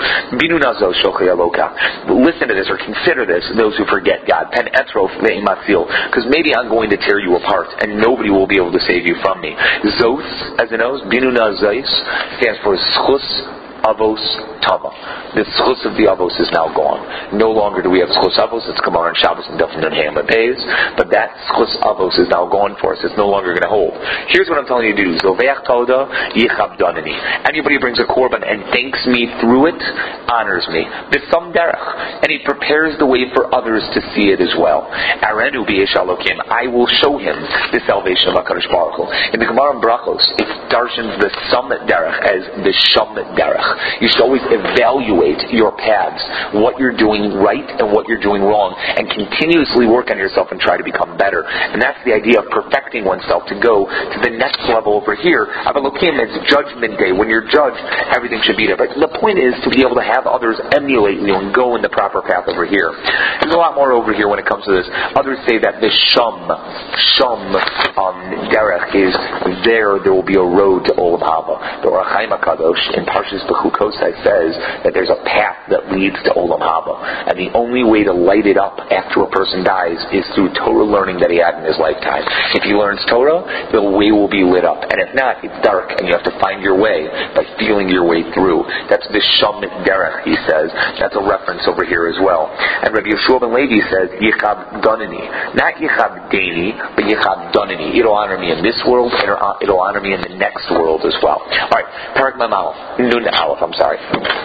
Speaker 1: Listen to this or consider this, those who forget God. Because maybe I'm going to tear you apart and nobody will be able to save you from me. Zos, as it knows, Binuna Zos stands for Schus Avos Tama. The schus of the Avos is now gone. No longer do we have schus Avos. It's Gemara and Shabbos and Daf and Ham and Beis. But that schus Avos is now gone for us. It's no longer going to hold. Here's what I'm telling you to do. Zoveach Toda Yichab Danani. Anybody who brings a korban and thanks me through it honors me. B'sam derech. And he prepares the way for others to see it as well. Arenu b'yesh alokim. I will show him the salvation of HaKadosh Baruch Hu. In the Gemara and Brachos, it darshans the summit derech as the shamit derech. You should always evaluate your paths, what you're doing right and what you're doing wrong, and continuously work on yourself and try to become better. And that's the idea of perfecting oneself to go to the next level over here. Avalokim, it's judgment day. When you're judged, everything should be there. But the point is to be able to have others emulate you and go in the proper path over here. There's a lot more over here when it comes to this. Others say that the shum, shum um, derech is there, there will be a road to Olam Haba. The Ohr HaChaim HaKadosh in Parshas Bechukosai says that there's a path that leads to Olam Haba, and the only way to light it up after a person dies is through Torah learning that he had in his lifetime. If he learns Torah, the way will be lit up, and if not, it's dark, and you have to find your way by feeling your way through. That's the Shamit Derech, he says. That's a reference over here as well. And Rabbi Yeshua ben Levi says Yichab Donani, not Yichab Dani, but Yichab Donani. It'll honor me in this world, and it'll honor me in the next world as well. All right, Parak Mamal, Nun Aleph, I'm sorry.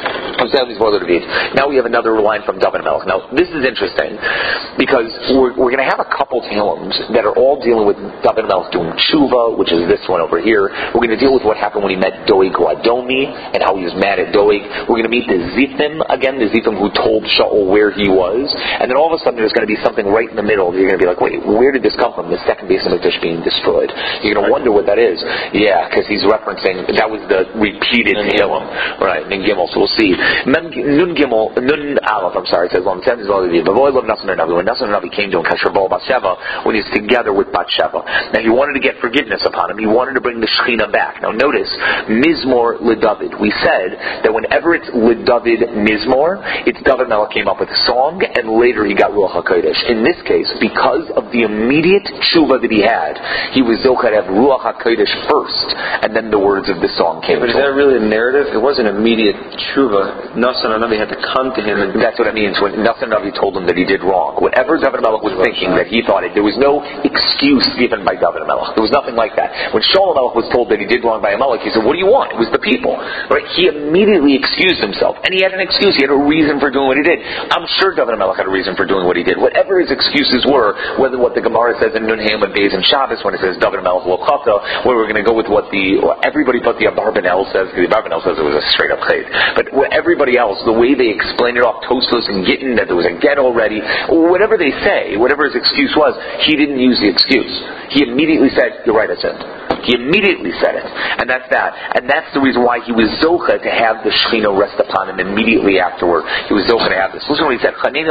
Speaker 1: Now we have another line from David Melech. Now this is interesting because we're, we're going to have a couple Tehillims that are all dealing with David Melech doing tshuva, which is this one over here. We're going to deal with what happened when he met Doeg Adomi and how he was mad at Doeg. We're going to meet the Zifim again, the Zifim who told Shaul where he was, and then all of a sudden there's going to be something right in the middle. You're going to be like, wait, where did this come from? The second base of Mikdash being destroyed. You're going to wonder what that is. Yeah, because he's referencing that was the repeated Tehillim, right? Nun Gimel, so we'll see. Nun Gimel, Nun Aleph, I'm sorry, it says on ten is all of you. But boy, love Nasan Navi. When Nasan Navi came to him, Kasher Baal Bathsheba, when he's together with Bathsheba. Now he wanted to get forgiveness upon him. He wanted to bring the Shechina back. Now notice, Mizmor LeDavid. We said that whenever it's LeDavid Mizmor, it's David Melech came up with a song, and later he got Ruach HaKodesh. In this case, because of the immediate tshuva that he had, he was Zochar to have Ruach HaKodesh first, and then the words of the song came.
Speaker 3: Yeah, but is that really a narrative? It wasn't immediate tshuva. Nasan Navi had to come to him, and
Speaker 1: that's what it means when Nasan Navi told him that he did wrong. Whatever David Melech was thinking that he thought it, there was no excuse given by David Melech. There was nothing like that. When Shaul Melech was told that he did wrong by Amalek, he said, "What do you want?" It was the people. Right? He immediately excused himself, and he had an excuse. He had a reason for doing what he did. I'm sure David Melech had a reason for doing what he did. Whatever his excuses were, whether what the Gemara says in Nun Ham and Beis and Shabbos when it says David Melech lo chata, where we're going to go with what the well, everybody but the Abarbanel says, because the Abarbanel says it was a straight up chait. But everybody else, the way they explain it off Tosfos and Gittin, that there was a get already, whatever they say, whatever his excuse was, he didn't use the excuse. He immediately said, "You're right, I sinned." He immediately said it. And that's that. And that's the reason why he was zocha to have the Shekhinah rest upon him immediately afterward. He was zocha to have this. Listen to what he said.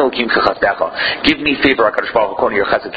Speaker 1: Give me favor, HaKadosh Baruch Hu, according to your chesed,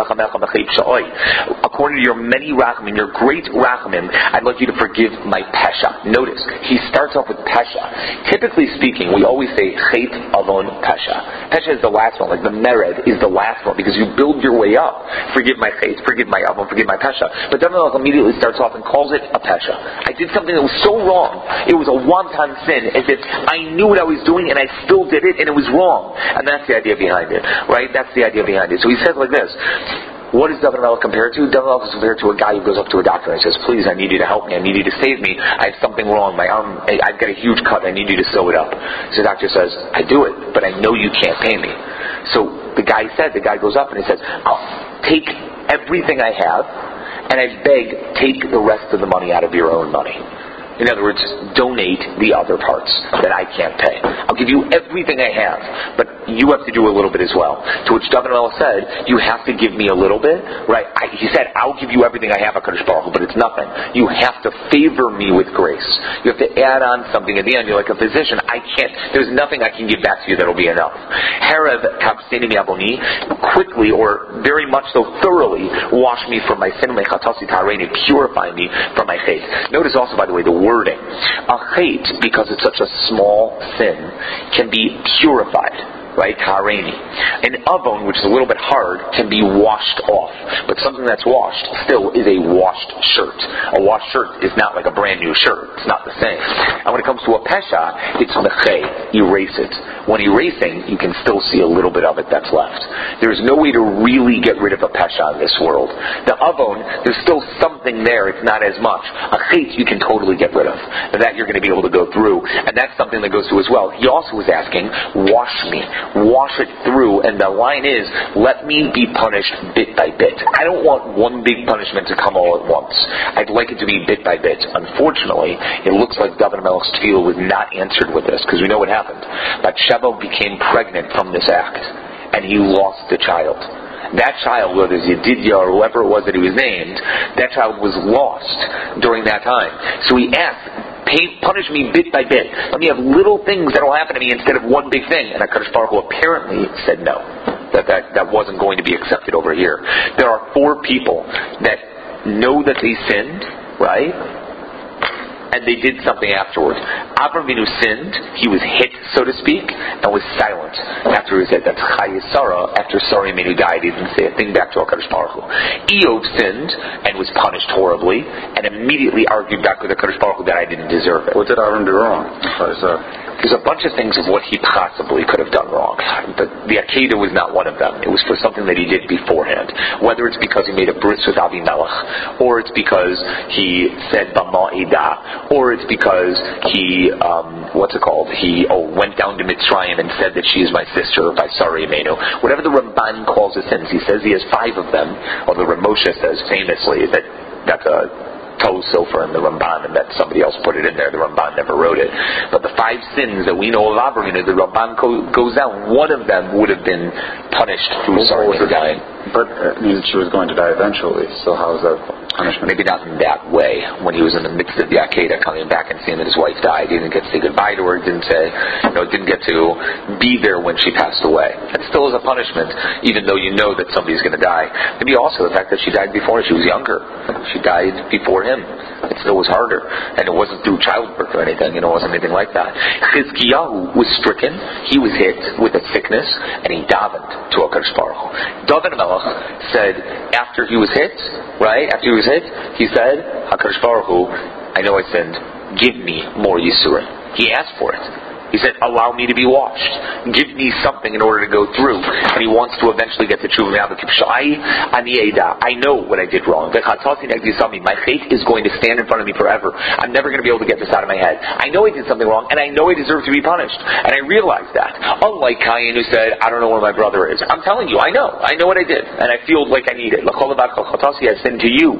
Speaker 1: according to your many rachamim, your great rachamim, I'd like you to forgive my pesha. Notice, he starts off with pesha. Typically speaking, we always say chet avon pesha. Pesha is the last one, like the mered is the last one, because you build your way up. Forgive my chet, forgive my avon, forgive my pesha. But David HaMelech immediately starts off and calls it a pesha. I did something that was so wrong. It was a wanton sin, as if I knew what I was doing and I still did it and it was wrong. And that's the idea behind it, right? That's the idea behind it. So he says like this. What is David HaMelech compared to? David HaMelech is compared to a guy who goes up to a doctor and says, please, I need you to help me. I need you to save me. I have something wrong. My arm, I, I've got a huge cut. I need you to sew it up. So the doctor says, I do it, but I know you can't pay me. So the guy said, the guy goes up and he says, I'll take everything I have and I beg, take the rest of the money out of your own money. In other words, donate the other parts that I can't pay. I'll give you everything I have, but you have to do a little bit as well. To which David HaMelech said, you have to give me a little bit, right? I, he said, I'll give you everything I have, HaKadosh Baruch Hu, but it's nothing. You have to favor me with grace. You have to add on something at the end. You're like a physician. I can't, there's nothing I can give back to you that'll be enough. Harev kapseni mi'avoni, quickly or very much so thoroughly wash me from my sin, mechatasi ta'areini, purify me from my chet. Notice also, by the way, the wording. A chet, because it's such a small sin, can be purified. Right? Hareini. An avon, which is a little bit hard, can be washed off. But something that's washed still is a washed shirt. A washed shirt is not like a brand new shirt. It's not the same. And when it comes to a pesha, it's mechei. Erase it. When erasing, you can still see a little bit of it that's left. There's no way to really get rid of a pesha in this world. The avon, there's still something there. It's not as much. A chet, you can totally get rid of. And that you're going to be able to go through. And that's something that goes through as well. He also was asking, wash me. Wash it through, and the line is, let me be punished bit by bit. I don't want one big punishment to come all at once. I'd like it to be bit by bit. Unfortunately, it looks like David HaMelech's tefillah was not answered with this, because we know what happened. Bathsheba became pregnant from this act, and he lost the child. That child, whether it's Yedidia or whoever it was that he was named, that child was lost during that time. So he asked, Pay, punish me bit by bit. Let me have little things that will happen to me instead of one big thing. And HaKadosh Baruch Hu apparently said no. That, that that wasn't going to be accepted over here. There are four people that know that they sinned, right? And they did something afterwards. Avram Avinu sinned. He was hit, so to speak, and was silent after he was hit. That's Chayei Sarah. After Sarah Avinu died, he didn't say a thing back to HaKadosh Baruch Hu. Eov sinned and was punished horribly, and immediately argued back with HaKadosh Baruch Hu that I didn't deserve it.
Speaker 2: What did Avram do wrong?
Speaker 1: There's a bunch of things of what he possibly could have done wrong. But the Akedah was not one of them. It was for something that he did beforehand. Whether it's because he made a bris with Avimelech, or it's because he said Bama Edah, or it's because he, um, what's it called? He oh, went down to Mitzrayim and said that she is my sister by Sarah Imenu. Whatever the Ramban calls his sins, he says he has five of them. Or the Ramosha says famously that that's a Tov Sofer and the Ramban, and that somebody else put it in there. The Ramban never wrote it. But the five sins that we know of Avram, the Ramban co- goes down. One of them would have been punished through Sarah dying.
Speaker 2: But it means she was going to die eventually. So how is that punishment?
Speaker 1: Maybe not in that way. When he was in the midst of the Akedah, coming back and seeing that his wife died, he didn't get to say goodbye to her. Didn't say, you know, didn't get to be there when she passed away. That still is a punishment, even though you know that somebody's going to die. Maybe also the fact that she died before she was younger. She died before him. It still was harder, and it wasn't through childbirth or anything. You know, it wasn't anything like that. Chizkiyahu was stricken. He was hit with a sickness, and he davened to HaKadosh Baruch Hu. David HaMelech said after he was hit, right? After he was hit, he said, HaKadosh Baruch Hu, I know I sinned. Give me more Yisurim. He asked for it. He said, allow me to be washed. Give me something in order to go through. And he wants to eventually get to Tshuva Me'avik. I know what I did wrong. My fate is going to stand in front of me forever. I'm never going to be able to get this out of my head. I know I did something wrong, and I know I deserve to be punished. And I realize that. Unlike Cain, who said, I don't know where my brother is. I'm telling you, I know. I know what I did. And I feel like I need it. I sinned to you.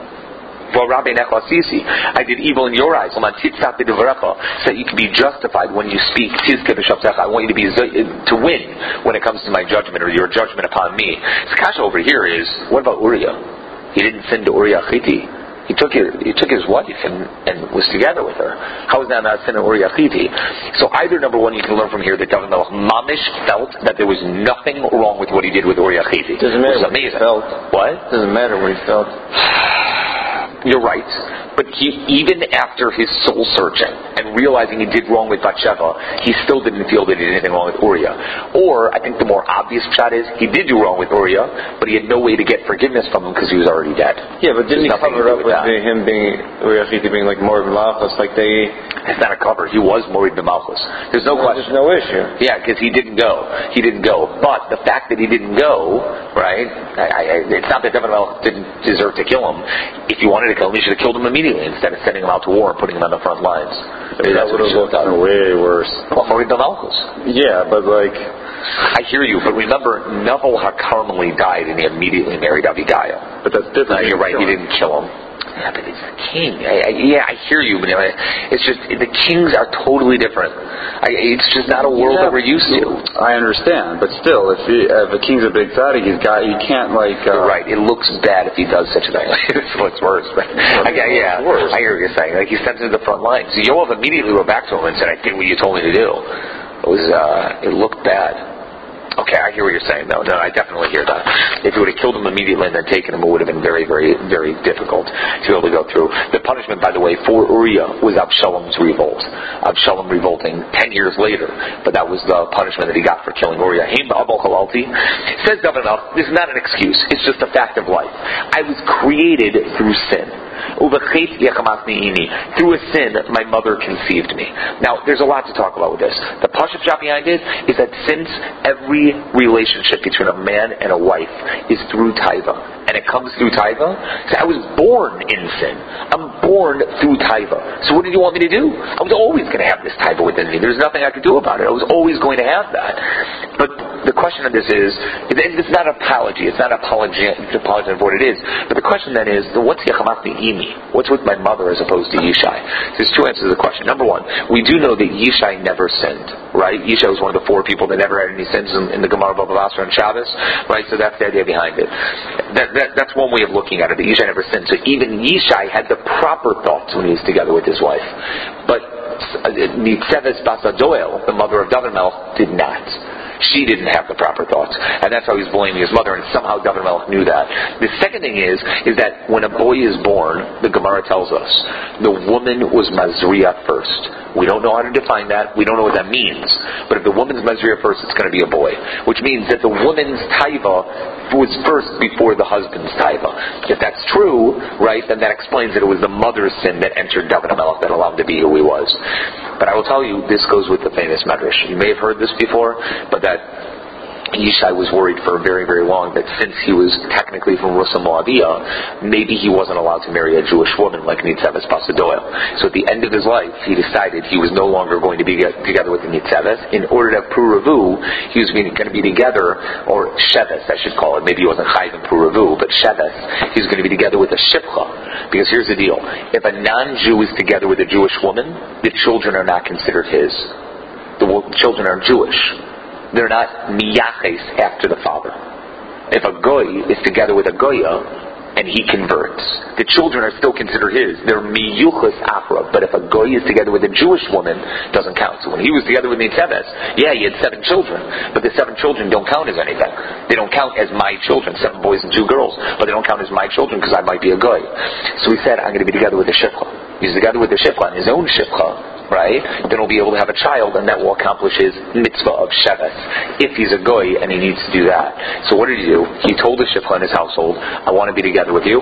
Speaker 1: I did evil in your eyes. So that you can be justified when you speak. I want you to be to win when it comes to my judgment or your judgment upon me. The kasha over here is, what about Uriah? He didn't sin to Uriah Chiti. He took his, he took his wife and, and was together with her. How is that not sin of Uriah Chiti? So either, number one, you can learn from here that David Melech Mamish felt that there was nothing wrong with what he did with Uriah Chiti.
Speaker 3: Doesn't matter what he felt.
Speaker 1: What?
Speaker 3: Doesn't matter what he felt.
Speaker 1: You're right. But he, even after his soul searching and realizing he did wrong with Bathsheba, he still didn't feel that he did anything wrong with Uriah. Or, I think the more obvious shot is, he did do wrong with Uriah, but he had no way to get forgiveness from him because he was already dead.
Speaker 3: Yeah, but didn't
Speaker 1: There's
Speaker 3: he cover it up with,
Speaker 1: with
Speaker 3: him being, Uriah Chiti being like Morid Malchus, like they...
Speaker 1: It's not a cover. He was Morid Malchus. There's no
Speaker 3: well,
Speaker 1: question.
Speaker 3: There's no issue.
Speaker 1: Yeah, because he didn't go. He didn't go. But the fact that he didn't go, right, I, I, it's not that David Melech didn't deserve to kill him. If he wanted to kill him, he should have killed him immediately instead of sending him out to war and putting him on the front lines.
Speaker 2: Maybe that would have looked way worse.
Speaker 1: Well, Morid Malchus.
Speaker 2: Yeah, but like...
Speaker 1: I hear you, but remember, Naval HaKarmeli died and he immediately married Abigail.
Speaker 2: But that's different.
Speaker 1: No, you're right, he didn't kill him. Yeah, but he's the king. I, I, yeah, I hear you, but it's just, the kings are totally different. I, it's just not a world
Speaker 2: yeah,
Speaker 1: that we're used to.
Speaker 2: I understand, but still, if, he, if a king's a big tzaddik, he's got, you can't like... Uh,
Speaker 1: you're right, it looks bad if he does such a thing. It's what's worse. But, I, yeah,
Speaker 2: worse.
Speaker 1: I hear what you're saying. Like, he sends him to the front lines. So Yoav immediately wrote back to him and said, I did what you told me to do. It was, uh, it looked bad. Okay, I hear what you're saying. No, no, I definitely hear that. If you would have killed him immediately and then taken him, it would have been very, very, very difficult to be able to go through. The punishment, by the way, for Uriah was Abshalom's revolt. Abshalom revolting ten years later, but that was the punishment that he got for killing Uriah. Says David Melech, this is not an excuse. It's just a fact of life. I was created through sin. Through a sin, my mother conceived me. Now, there's a lot to talk about with this. The pashut shot behind it is that since every relationship between a man and a wife is through taiva, and it comes through taiva, so I was born in sin. I'm born through taiva. So what did you want me to do? I was always going to have this taiva within me. There's nothing I could do about it. I was always going to have that. But the question of this is, it's not an apology. It's not an apology, apology of what it is. But the question then is, what's Yechamachni Imi? What's with my mother as opposed to Yishai? There's two answers to the question. Number one, we do know that Yishai never sinned, right? Yishai was one of the four people that never had any sins in, in the Gemara Bava Basra and Shabbos, right? So that's the idea behind it. That, that, that's one way of looking at it, that Yishai never sinned. So even Yishai had the proper thoughts when he was together with his wife. But Nitzeves Basadoel, the mother of David Melech, did not. She didn't have the proper thoughts, and that's how he's blaming his mother, and somehow David Melech knew that. The second thing is, is that when a boy is born, the Gemara tells us, the woman was Mazriya first. We don't know how to define that, we don't know what that means, but if the woman's Mazriya first, it's going to be a boy, which means that the woman's taiva was first before the husband's taiva. If that's true, right, then that explains that it was the mother's sin that entered David Melech that allowed him to be who he was. But I will tell you, this goes with the famous medrash. You may have heard this before, but that Yishai was worried for very, very long that since he was technically from Rusa Moavia, maybe he wasn't allowed to marry a Jewish woman like Nitzeves Basadoel. So at the end of his life, he decided he was no longer going to be get, together with the Nitzeves. In order to have Puravu, he was going to be together, or Sheves, I should call it. Maybe he wasn't Chayv in Puravu, but Sheves, he was going to be together with a Shipcha. Because here's the deal. If a non-Jew is together with a Jewish woman, the children are not considered his. The children are Jewish. They're not miyaches after the father. If a goy is together with a goya and he converts, the children are still considered his. They're miyuchas afra. But if a goy is together with a Jewish woman, it doesn't count. So when he was together with Nitzeves, yeah, he had seven children, but the seven children don't count as anything. They don't count as my children, seven boys and two girls, but they don't count as my children because I might be a goy. So he said, I'm going to be together with the shipcha. He's together with the shipcha, and his own shipcha, right, then he'll be able to have a child, and that will accomplish his mitzvah of Sheves, if he's a goy, and he needs to do that. So what did he do? He told the shipcha in his household, I want to be together with you,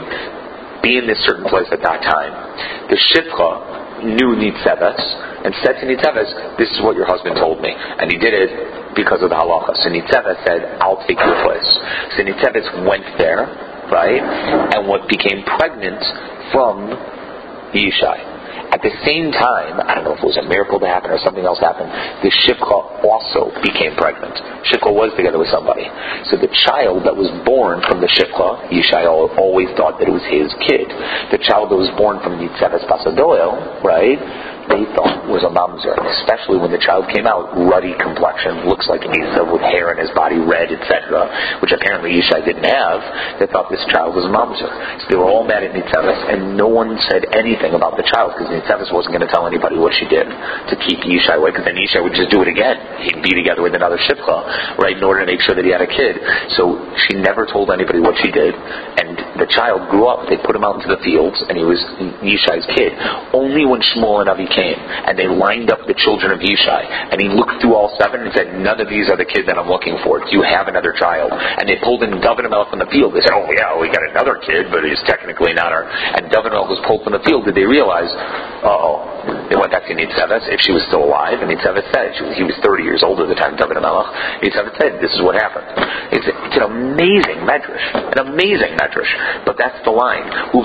Speaker 1: be in this certain place at that time. The shipcha knew Nitzeves, and said to Nitzeves, this is what your husband told me, and he did it because of the halacha. So Nitzeves said, I'll take your place. So Nitzeves went there, right, and what became pregnant from Yishai. At the same time, I don't know if it was a miracle that happened or something else happened, the Shipcha also became pregnant. Shipcha was together with somebody. So the child that was born from the Shipcha, Yishai always thought that it was his kid. The child that was born from Nitzeves Basadoel, right, they thought was a mamzer, especially when the child came out, ruddy complexion, looks like an Esav with hair in his body, red, et cetera, which apparently Yishai didn't have. They thought this child was a mamzer. So they were all mad at Nitzeves, and no one said anything about the child because Nitzeves wasn't going to tell anybody what she did to keep Yishai away, because then Yishai would just do it again. He'd be together with another shivcha, right, in order to make sure that he had a kid. So she never told anybody what she did, and the child grew up. They put him out into the fields, and he was Yishai's kid. Only when Shmuel and Avi came, and they lined up the children of Yishai, and he looked through all seven and said, none of these are the kids that I'm looking for. Do you have another child? And they pulled in David Melech from the field. They said, oh yeah, we got another kid, but he's technically not our... And David Melech was pulled from the field. Did they realize, uh-oh, they went back to Nitzeves, if she was still alive, and Nitzeves said, she was, he was thirty years old at the time, David Melech. Nitzeves said, this is what happened. It's, it's an amazing medrash, an amazing medrash. But that's the line. Through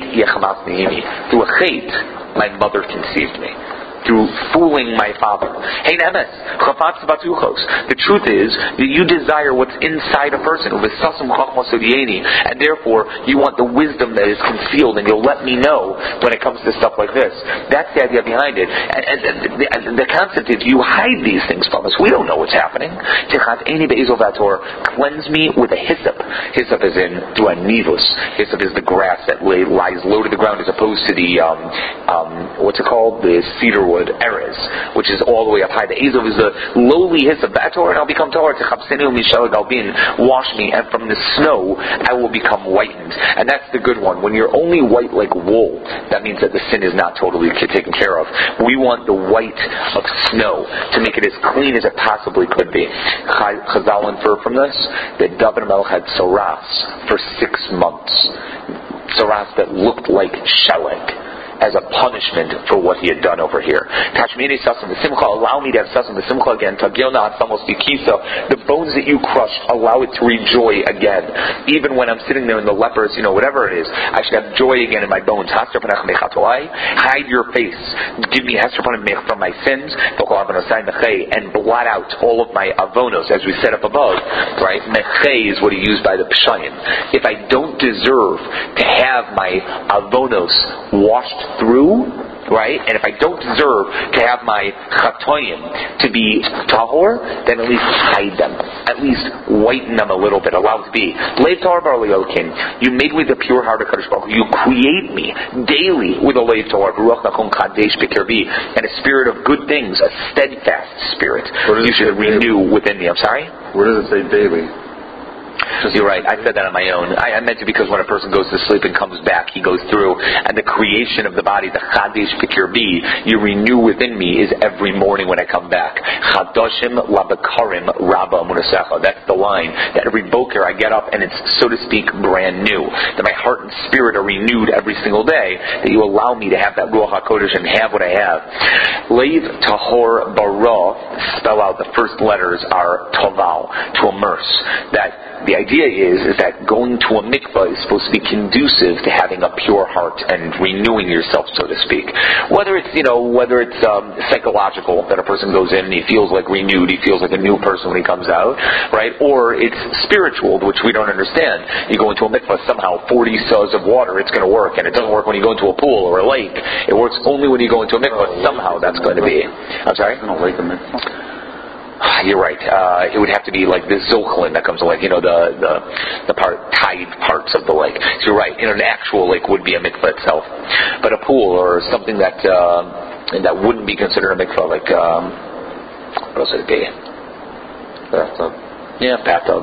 Speaker 1: a chait, my mother conceived me. Through fooling my father. Hey, Nemes, the truth is that you desire what's inside a person, and therefore you want the wisdom that is concealed, and you'll let me know when it comes to stuff like this. That's the idea behind it. And, and, and the, and the concept is you hide these things from us. We don't know what's happening. Cleanse me with a hyssop. Hyssop is in duanivus. Hyssop is the grass that lay, lies low to the ground, as opposed to the um, um, what's it called, the cedar wood. Erez, which is all the way up high. The Esav is the lowly hyssop. And I'll become Torah. Wash me, and from the snow I will become whitened. And that's the good one. When you're only white like wool, that means that the sin is not totally taken care of. We want the white of snow to make it as clean as it possibly could be. Chazal infer from this that David Melech had saras for six months. Saras that looked like shellac, as a punishment for what he had done over here. Tashmini sasam v'simcha, allow me to have sasam v'simcha again. Tagyona atzamos bikisa, the bones that you crushed, allow it to rejoy again. Even when I'm sitting there in the lepers, you know, whatever it is, I should have joy again in my bones. Hide your face. Give me hester panach from my sins, and blot out all of my avonos, as we set up above. Right? Mechei is what he used by the Pshayim. If I don't deserve to have my avonos washed through, right? And if I don't deserve to have my chatoyim to be tahor, then at least hide them. At least whiten them a little bit. Allow it to be. Leiv tahor bar le'okim. You made me the pure heart of Kadosh Baruch Hu. You create me daily with a leiv tahor, ruach nachon kadesh b'kirbi, and a spirit of good things, a steadfast spirit. You should renew daily within me. I'm sorry?
Speaker 2: Where does it say daily?
Speaker 1: You're right. I said that on my own. I, I meant it because when a person goes to sleep and comes back, he goes through, and the creation of the body, the Chadesh B'Kirbi, you renew within me, is every morning when I come back. Chadoshim labakarim rabba munasecha. That's the line. That every boker I get up and it's, so to speak, brand new. That my heart and spirit are renewed every single day. That you allow me to have that Ruach HaKodesh and have what I have. Leiv tahor bara, spell out the first letters are toval, to immerse. That the idea is, is that going to a mikvah is supposed to be conducive to having a pure heart and renewing yourself, so to speak. Whether it's, you know, whether it's um, psychological, that a person goes in and he feels like renewed, he feels like a new person when he comes out, right? Or it's spiritual, which we don't understand. You go into a mikvah, somehow forty saws of water, it's going to work, and it doesn't work when you go into a pool or a lake. It works only when you go into a mikvah. Somehow that's going to be. I'm sorry?
Speaker 2: In a lake, a mikvah?
Speaker 1: You're right. Uh, it would have to be like the zochlin that comes to lake, you know, the the the part tide parts of the lake. So you're right. In an actual lake would be a mikvah itself, but a pool or something that uh, that wouldn't be considered a mikvah, like um, what else would it be?
Speaker 2: Bathtub.
Speaker 1: Yeah, bathtub.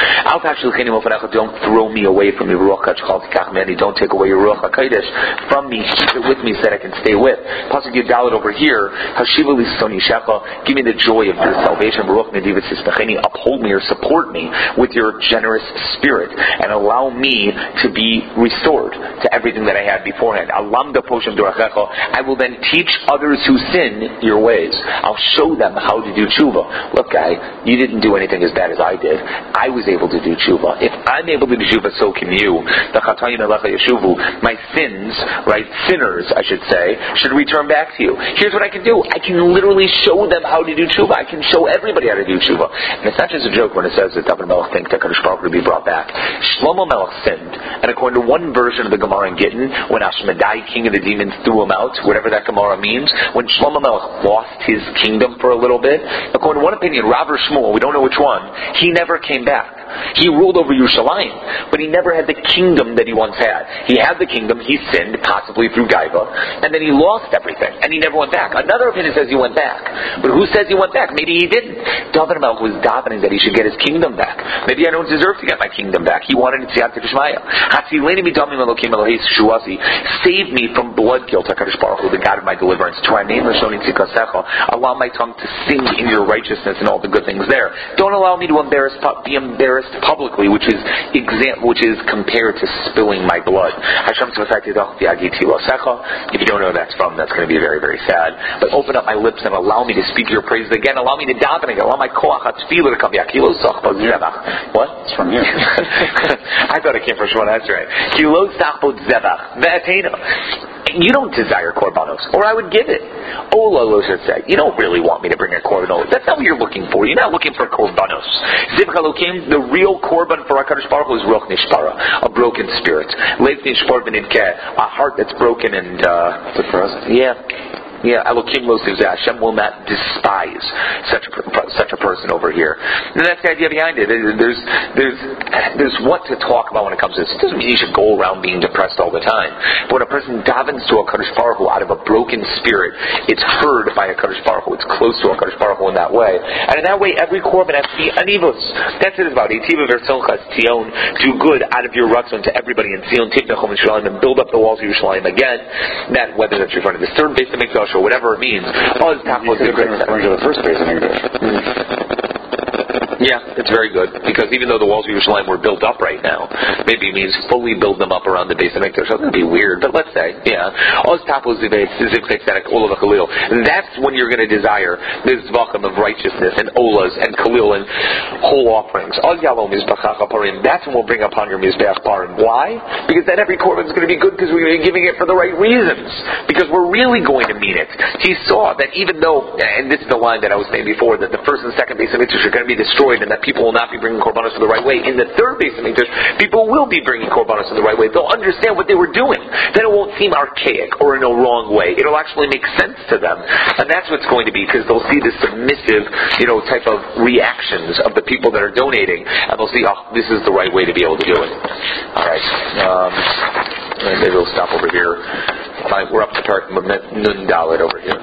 Speaker 1: Don't throw me away from your Ruach HaKodesh. Don't take away your Ruach HaKodesh from me. Keep it with me so that I can stay with. Pasuk Yudalad over here. Hashiva li soni shecha. Give me the joy of your salvation. Uphold me or support me with your generous spirit and allow me to be restored to everything that I had beforehand. I will then teach others who sin your ways. I'll show them how to do tshuva. Look, guy, you didn't do anything as bad as I did. I was able to do tshuva. If I'm able to do tshuva, so can you. My sins, right, sinners, I should say, should return back to you. Here's what I can do. I can literally show them how to do tshuva. I can show everybody how to do tshuva. And it's not just a joke when it says that David Melech thinks that Kadosh Baruch Hu will be brought back. Shlomo Melech sinned, and according to one version of the Gemara in Gittin, when Ashmedai, king of the demons, threw him out, whatever that Gemara means, when Shlomo Melech lost his kingdom for a little bit, according to one opinion, Rav or Shmuel, we don't know which one, he never came back. He ruled over Yerushalayim, but he never had the kingdom that he once had. He had the kingdom, he sinned, possibly through Gaiva, and then he lost everything, and he never went back. Another opinion says he went back, but who says he went back? Maybe he didn't. David Melech was davening that he should get his kingdom back. Maybe I don't deserve to get my kingdom back. He wanted it to save me from blood guilt, HaKadosh Baruch Hu, the God of my deliverance. Allow my tongue to sing in your righteousness and all the good things there. Don't allow me to embarrass, be embarrassed publicly, which is exam, which is compared to spilling my blood. If you don't know where that's from, that's going to be very, very sad. But open up my lips and allow me to speak your praises again. Allow me to daven again. Allow my koach hatfilah to come back. What?
Speaker 2: It's from here.
Speaker 1: I thought it came from Shemona Esrei. You don't desire korbanos, or I would give it. Ola should say, you don't really want me to bring a korbanos. That's not what you're looking for. You're not looking for korbanos. Zivcha Elokim, the real korban for HaKadosh Baruch Hu is roch nishbara, a broken spirit. Lev nishbar v'nivkeh, a heart that's broken and uh,
Speaker 2: depressed.
Speaker 1: Yeah. Yeah, Elokim lo zivzeh. Hashem will not despise such a, such a person over here. And that's the idea behind it. There's, there's, there's what to talk about when it comes to this. It doesn't mean you should go around being depressed all the time. But when a person davens to a Kadosh Baruch Hu out of a broken spirit, it's heard by a Kadosh Baruch Hu. It's close to a Kadosh Baruch Hu in that way. And in that way, every korban has to be anivus. That's what it's about. Eitiva v'ertzonchas Tzion. Do good out of your ratzon to everybody in Tzion, Tivnachom Yisraelim, and build up the walls of Yerushalayim again. That, whether that's referring to the third base of Mikdash or whatever it means. Oh, it's not
Speaker 2: referring to the first base of Mikdash.
Speaker 1: Yeah, it's very good, because even though the walls of Yerushalayim were built up right now, maybe it means fully build them up around the base of Mikdash. That's going to be weird, but let's say, yeah. That's when you're going to desire this zvachim of righteousness and olas and kalil and whole offerings. That's when we'll bring upon your mizbeach parim. Why? Because then every korban is going to be good, because we're going to be giving it for the right reasons. Because we're really going to mean it. He saw that even though, and this is the line that I was saying before, that the first and second base of Mikdash are going to be destroyed, and that people will not be bringing korbanos in the right way. In the third base of Mikdash, people will be bringing korbanos in the right way. They'll understand what they were doing. Then it won't seem archaic or in a wrong way. It'll actually make sense to them. And that's what's going to be, because they'll see the submissive, you know, type of reactions of the people that are donating, and they'll see, oh, this is the right way to be able to do it. Alright. Um, maybe we'll stop over here. We're up to Parak Nun Dalet over here.